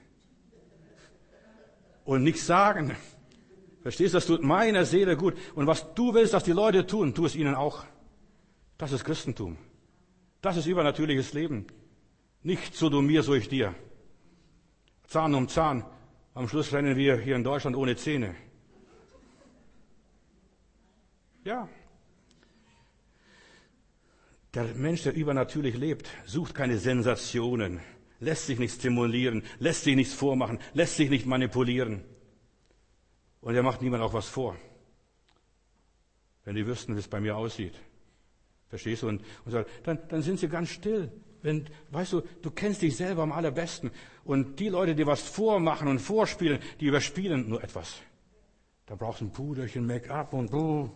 Und nichts sagen. Verstehst du, das tut meiner Seele gut. Und was du willst, dass die Leute tun, tu es ihnen auch. Das ist Christentum. Das ist übernatürliches Leben. Nicht so du mir, so ich dir. Zahn um Zahn. Am Schluss rennen wir hier in Deutschland ohne Zähne. Ja. Der Mensch, der übernatürlich lebt, sucht keine Sensationen, lässt sich nicht stimulieren, lässt sich nichts vormachen, lässt sich nicht manipulieren. Und er macht niemand auch was vor. Wenn die wüssten, wie es bei mir aussieht. Verstehst du? Und, und so, dann, dann sind sie ganz still. Wenn, weißt du, du kennst dich selber am allerbesten. Und die Leute, die was vormachen und vorspielen, die überspielen nur etwas. Da brauchst du ein Puderchen, Make-up und buh.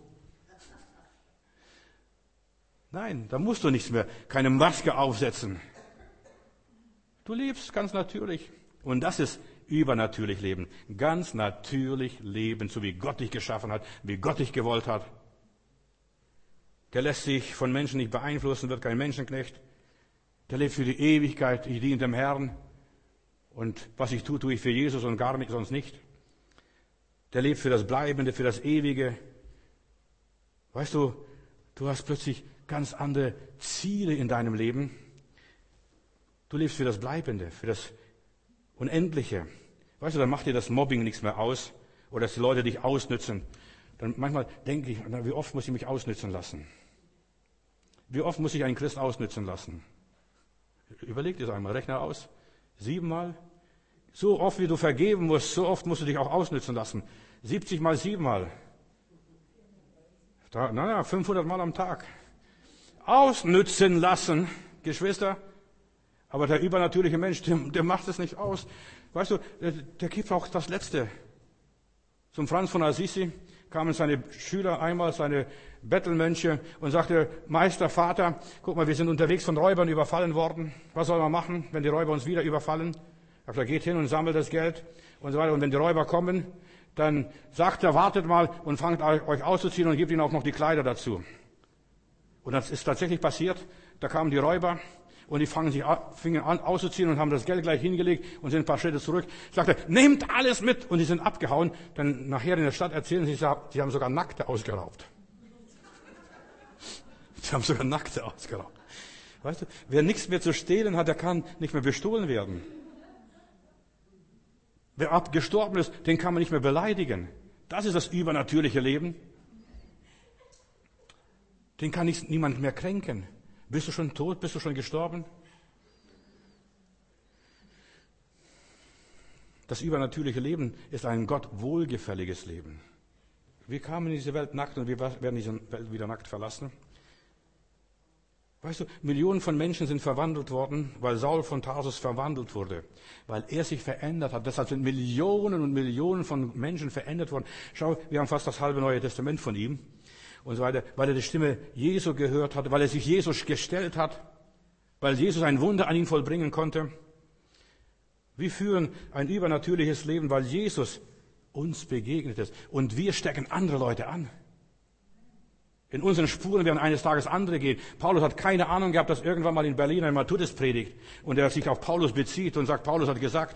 Nein, da musst du nichts mehr, keine Maske aufsetzen. Du lebst ganz natürlich. Und das ist übernatürlich Leben. Ganz natürlich leben, so wie Gott dich geschaffen hat, wie Gott dich gewollt hat. Der lässt sich von Menschen nicht beeinflussen, wird kein Menschenknecht. Der lebt für die Ewigkeit, ich diene dem Herrn. Und was ich tue, tue ich für Jesus und gar nicht, sonst nicht. Der lebt für das Bleibende, für das Ewige. Weißt du, du hast plötzlich ganz andere Ziele in deinem Leben. Du lebst für das Bleibende, für das Unendliche. Weißt du, dann macht dir das Mobbing nichts mehr aus oder dass die Leute dich ausnützen. Dann manchmal denke ich, wie oft muss ich mich ausnützen lassen? Wie oft muss ich einen Christ ausnützen lassen? Überleg dir das einmal, rechne aus. Siebenmal? So oft, wie du vergeben musst, so oft musst du dich auch ausnützen lassen. siebzig mal siebenmal. Da, na, fünfhundert Mal am Tag. Ausnützen lassen, Geschwister. Aber der übernatürliche Mensch, der, der macht es nicht aus. Weißt du, der, der gibt auch das Letzte. Zum Franz von Assisi kamen seine Schüler einmal, seine Bettelmönche, und sagte, Meister, Vater, guck mal, wir sind unterwegs von Räubern überfallen worden. Was soll man machen, wenn die Räuber uns wieder überfallen? Er sagt, geht hin und sammelt das Geld und so weiter. Und wenn die Räuber kommen, dann sagt er, wartet mal und fangt euch auszuziehen und gebt ihnen auch noch die Kleider dazu. Und das ist tatsächlich passiert. Da kamen die Räuber und die fangen sich, fingen an auszuziehen und haben das Geld gleich hingelegt und sind ein paar Schritte zurück. Sagte, nehmt alles mit, und die sind abgehauen. Dann nachher in der Stadt erzählen sie, sie haben sogar Nackte ausgeraubt. Sie haben sogar Nackte ausgeraubt. Weißt du, wer nichts mehr zu stehlen hat, der kann nicht mehr bestohlen werden. Wer abgestorben ist, den kann man nicht mehr beleidigen. Das ist das übernatürliche Leben. Den kann nicht, niemand mehr kränken. Bist du schon tot? Bist du schon gestorben? Das übernatürliche Leben ist ein Gott wohlgefälliges Leben. Wir kamen in diese Welt nackt und wir werden diese Welt wieder nackt verlassen. Weißt du, Millionen von Menschen sind verwandelt worden, weil Saul von Tarsus verwandelt wurde, weil er sich verändert hat. Deshalb sind Millionen und Millionen von Menschen verändert worden. Schau, wir haben fast das halbe Neue Testament von ihm und so weiter, weil er die Stimme Jesu gehört hat, weil er sich Jesus gestellt hat, weil Jesus ein Wunder an ihm vollbringen konnte. Wir führen ein übernatürliches Leben, weil Jesus uns begegnet ist und wir stecken andere Leute an. In unseren Spuren werden eines Tages andere gehen. Paulus hat keine Ahnung gehabt, dass irgendwann mal in Berlin ein Matthäus predigt und er sich auf Paulus bezieht und sagt, Paulus hat gesagt.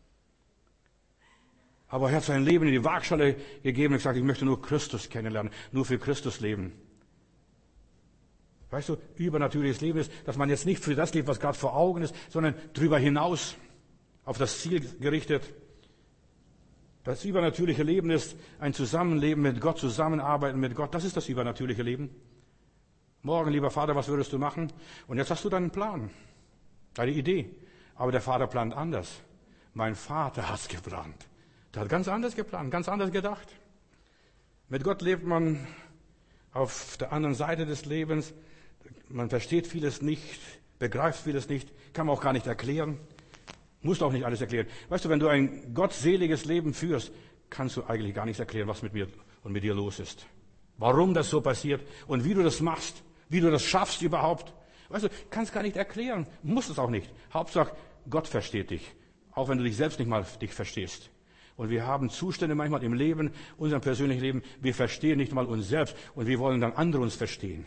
Aber er hat sein Leben in die Waagschale gegeben und gesagt, ich möchte nur Christus kennenlernen, nur für Christus leben. Weißt du, übernatürliches Leben ist, dass man jetzt nicht für das lebt, was gerade vor Augen ist, sondern drüber hinaus auf das Ziel gerichtet. Das übernatürliche Leben ist ein Zusammenleben mit Gott, Zusammenarbeiten mit Gott. Das ist das übernatürliche Leben. Morgen, lieber Vater, was würdest du machen? Und jetzt hast du deinen Plan, deine Idee. Aber der Vater plant anders. Mein Vater hat's geplant. Der hat ganz anders geplant, ganz anders gedacht. Mit Gott lebt man auf der anderen Seite des Lebens. Man versteht vieles nicht, begreift vieles nicht, kann man auch gar nicht erklären. Musst auch nicht alles erklären. Weißt du, wenn du ein gottseliges Leben führst, kannst du eigentlich gar nichts erklären, was mit mir und mit dir los ist. Warum das so passiert und wie du das machst, wie du das schaffst überhaupt. Weißt du, kannst gar nicht erklären, musst es auch nicht. Hauptsache, Gott versteht dich, auch wenn du dich selbst nicht mal dich verstehst. Und wir haben Zustände manchmal im Leben, unserem persönlichen Leben, wir verstehen nicht mal uns selbst und wir wollen dann andere uns verstehen.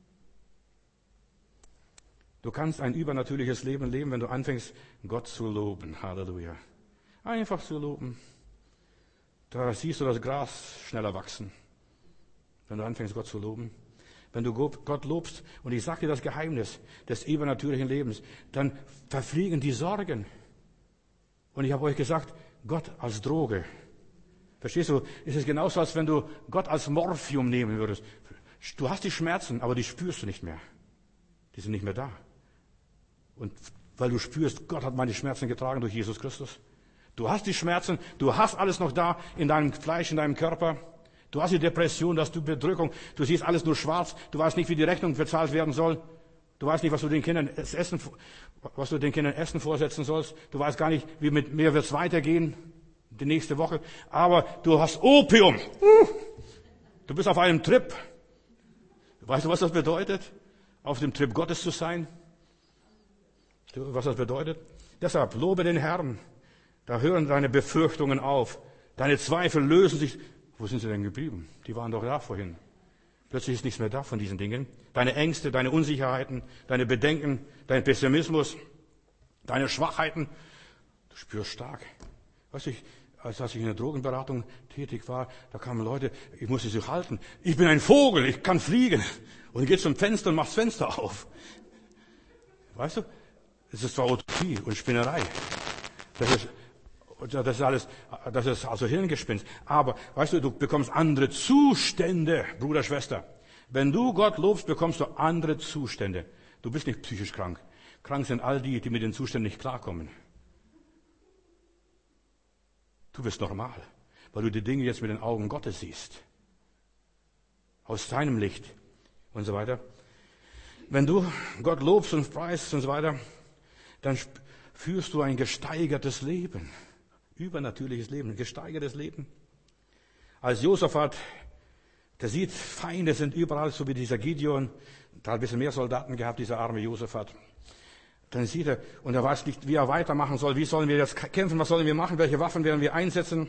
Du kannst ein übernatürliches Leben leben, wenn du anfängst, Gott zu loben. Halleluja. Einfach zu loben. Da siehst du das Gras schneller wachsen, wenn du anfängst, Gott zu loben. Wenn du Gott lobst, und ich sage dir das Geheimnis des übernatürlichen Lebens, dann verfliegen die Sorgen. Und ich habe euch gesagt, Gott als Droge. Verstehst du? Es ist genauso, als wenn du Gott als Morphium nehmen würdest. Du hast die Schmerzen, aber die spürst du nicht mehr. Die sind nicht mehr da. Und weil du spürst, Gott hat meine Schmerzen getragen durch Jesus Christus. Du hast die Schmerzen, du hast alles noch da in deinem Fleisch, in deinem Körper. Du hast die Depression, du hast die Bedrückung, du siehst alles nur schwarz, du weißt nicht, wie die Rechnung bezahlt werden soll. Du weißt nicht, was du den Kindern essen, was du den Kindern Essen vorsetzen sollst. Du weißt gar nicht, wie mit mir wird's weitergehen, die nächste Woche. Aber du hast Opium. Du bist auf einem Trip. Weißt du, was das bedeutet? Auf dem Trip Gottes zu sein? Was das bedeutet? Deshalb lobe den Herrn. Da hören deine Befürchtungen auf. Deine Zweifel lösen sich. Wo sind sie denn geblieben? Die waren doch da vorhin. Plötzlich ist nichts mehr da von diesen Dingen. Deine Ängste, deine Unsicherheiten, deine Bedenken, dein Pessimismus, deine Schwachheiten. Du spürst stark. Weißt du, ich, als, als ich in der Drogenberatung tätig war, da kamen Leute, ich musste sie halten. Ich bin ein Vogel, ich kann fliegen. Und geht zum Fenster und macht das Fenster auf. Weißt du, es ist zwar Utopie und Spinnerei. Das ist, das ist alles, das ist also Hirngespinst. Aber, weißt du, du bekommst andere Zustände, Bruder, Schwester. Wenn du Gott lobst, bekommst du andere Zustände. Du bist nicht psychisch krank. Krank sind all die, die mit den Zuständen nicht klarkommen. Du bist normal, weil du die Dinge jetzt mit den Augen Gottes siehst. Aus seinem Licht und so weiter. Wenn du Gott lobst und preist und so weiter, dann führst du ein gesteigertes Leben. Übernatürliches Leben, ein gesteigertes Leben. Als Josaphat, der sieht, Feinde sind überall, so wie dieser Gideon, da hat ein bisschen mehr Soldaten gehabt, dieser arme Josaphat. Dann sieht er, und er weiß nicht, wie er weitermachen soll, wie sollen wir jetzt kämpfen, was sollen wir machen, welche Waffen werden wir einsetzen.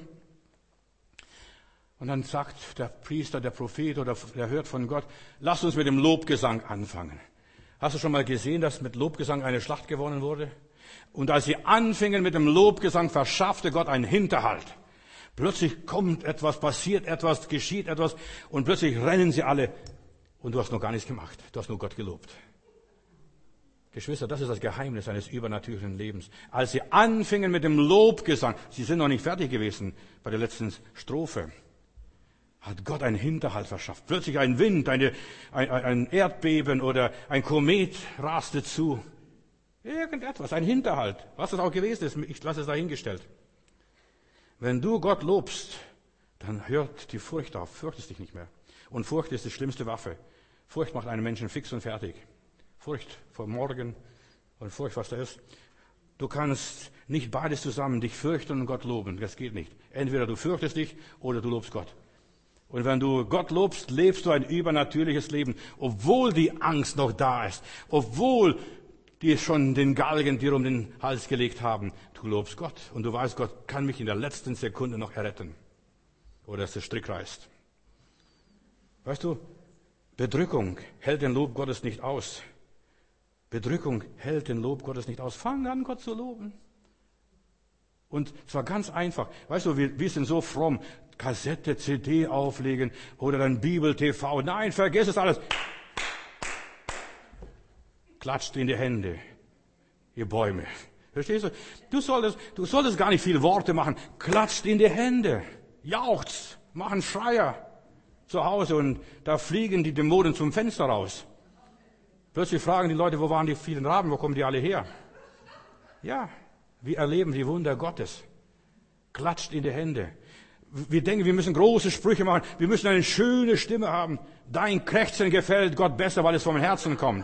Und dann sagt der Priester, der Prophet oder der hört von Gott, lass uns mit dem Lobgesang anfangen. Hast du schon mal gesehen, dass mit Lobgesang eine Schlacht gewonnen wurde? Und als sie anfingen mit dem Lobgesang, verschaffte Gott einen Hinterhalt. Plötzlich kommt etwas, passiert etwas, geschieht etwas und plötzlich rennen sie alle. Und du hast noch gar nichts gemacht. Du hast nur Gott gelobt. Geschwister, das ist das Geheimnis eines übernatürlichen Lebens. Als sie anfingen mit dem Lobgesang, sie sind noch nicht fertig gewesen bei der letzten Strophe, hat Gott einen Hinterhalt verschafft. Plötzlich ein Wind, eine, ein, ein Erdbeben oder ein Komet raste zu. Irgendetwas, ein Hinterhalt. Was es auch gewesen ist, ich lasse es dahingestellt. Wenn du Gott lobst, dann hört die Furcht auf, fürchtest dich nicht mehr. Und Furcht ist die schlimmste Waffe. Furcht macht einen Menschen fix und fertig. Furcht vor morgen und Furcht, was da ist. Du kannst nicht beides zusammen, dich fürchten und Gott loben. Das geht nicht. Entweder du fürchtest dich oder du lobst Gott. Und wenn du Gott lobst, lebst du ein übernatürliches Leben, obwohl die Angst noch da ist, obwohl die schon den Galgen dir um den Hals gelegt haben. Du lobst Gott und du weißt, Gott kann mich in der letzten Sekunde noch erretten. Oder dass der Strick reißt. Weißt du, Bedrückung hält den Lob Gottes nicht aus. Bedrückung hält den Lob Gottes nicht aus. Fang an, Gott zu loben. Und zwar ganz einfach. Weißt du, wir, wir sind so fromm. Kassette, C D auflegen oder dann Bibel, T V. Nein, vergiss es alles. Klatscht in die Hände, ihr Bäume. Verstehst du? Du solltest, du solltest gar nicht viele Worte machen. Klatscht in die Hände. Jauchzt. Mach einen Schreier zu Hause und da fliegen die Dämonen zum Fenster raus. Plötzlich fragen die Leute, wo waren die vielen Raben, wo kommen die alle her? Ja, wir erleben die Wunder Gottes. Klatscht in die Hände. Wir denken, wir müssen große Sprüche machen. Wir müssen eine schöne Stimme haben. Dein Krächzen gefällt Gott besser, weil es vom Herzen kommt.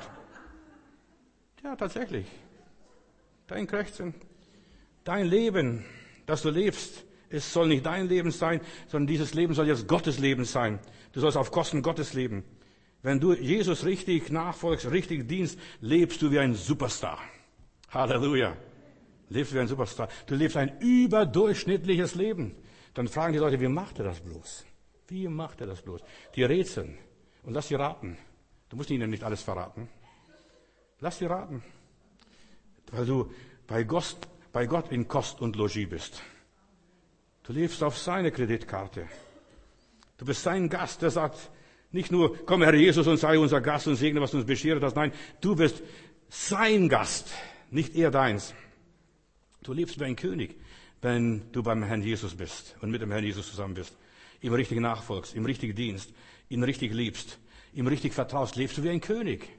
Ja, tatsächlich. Dein Krächzen, dein Leben, das du lebst, es soll nicht dein Leben sein, sondern dieses Leben soll jetzt Gottes Leben sein. Du sollst auf Kosten Gottes leben. Wenn du Jesus richtig nachfolgst, richtig dienst, lebst du wie ein Superstar. Halleluja. Lebst du wie ein Superstar. Du lebst ein überdurchschnittliches Leben. Dann fragen die Leute, wie macht er das bloß? Wie macht er das bloß? Die rätseln und lass sie raten. Du musst ihnen nicht alles verraten. Lass sie raten. Weil du bei Gott, bei Gott in Kost und Logis bist. Du lebst auf seine Kreditkarte. Du bist sein Gast, der sagt nicht nur, komm Herr Jesus und sei unser Gast und segne, was du uns beschert hast. Nein, du bist sein Gast, nicht er deins. Du lebst wie ein König, wenn du beim Herrn Jesus bist und mit dem Herrn Jesus zusammen bist. Ihm richtig nachfolgst, ihm richtig dienst, ihn richtig liebst, ihm richtig vertraust, lebst du wie ein König.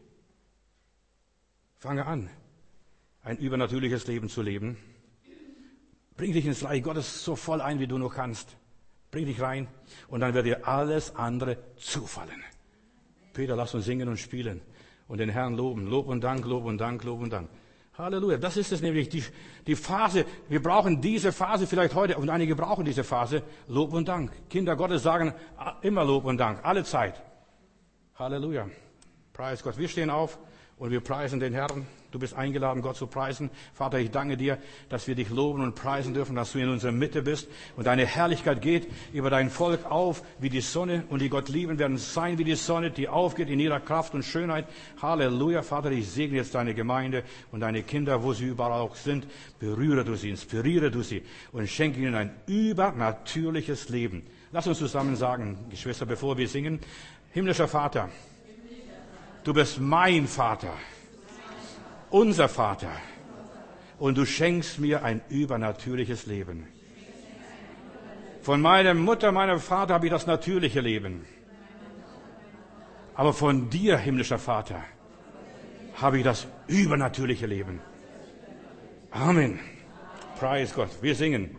Fange an, ein übernatürliches Leben zu leben. Bring dich ins Reich Gottes so voll ein, wie du nur kannst. Bring dich rein und dann wird dir alles andere zufallen. Peter, lass uns singen und spielen und den Herrn loben. Lob und Dank, Lob und Dank, Lob und Dank. Halleluja. Das ist es nämlich, die, die Phase. Wir brauchen diese Phase vielleicht heute und einige brauchen diese Phase. Lob und Dank. Kinder Gottes sagen immer Lob und Dank, alle Zeit. Halleluja. Preis Gott. Wir stehen auf und wir preisen den Herrn. Du bist eingeladen, Gott zu preisen. Vater, ich danke dir, dass wir dich loben und preisen dürfen, dass du in unserer Mitte bist. Und deine Herrlichkeit geht über dein Volk auf wie die Sonne. Und die Gott lieben werden sein wie die Sonne, die aufgeht in ihrer Kraft und Schönheit. Halleluja, Vater, ich segne jetzt deine Gemeinde und deine Kinder, wo sie überall auch sind. Berühre du sie, inspiriere du sie und schenke ihnen ein übernatürliches Leben. Lass uns zusammen sagen, Geschwister, bevor wir singen. Himmlischer Vater, du bist mein Vater. Unser Vater. Und du schenkst mir ein übernatürliches Leben. Von meiner Mutter, meinem Vater habe ich das natürliche Leben. Aber von dir, himmlischer Vater, habe ich das übernatürliche Leben. Amen. Preis Gott. Wir singen.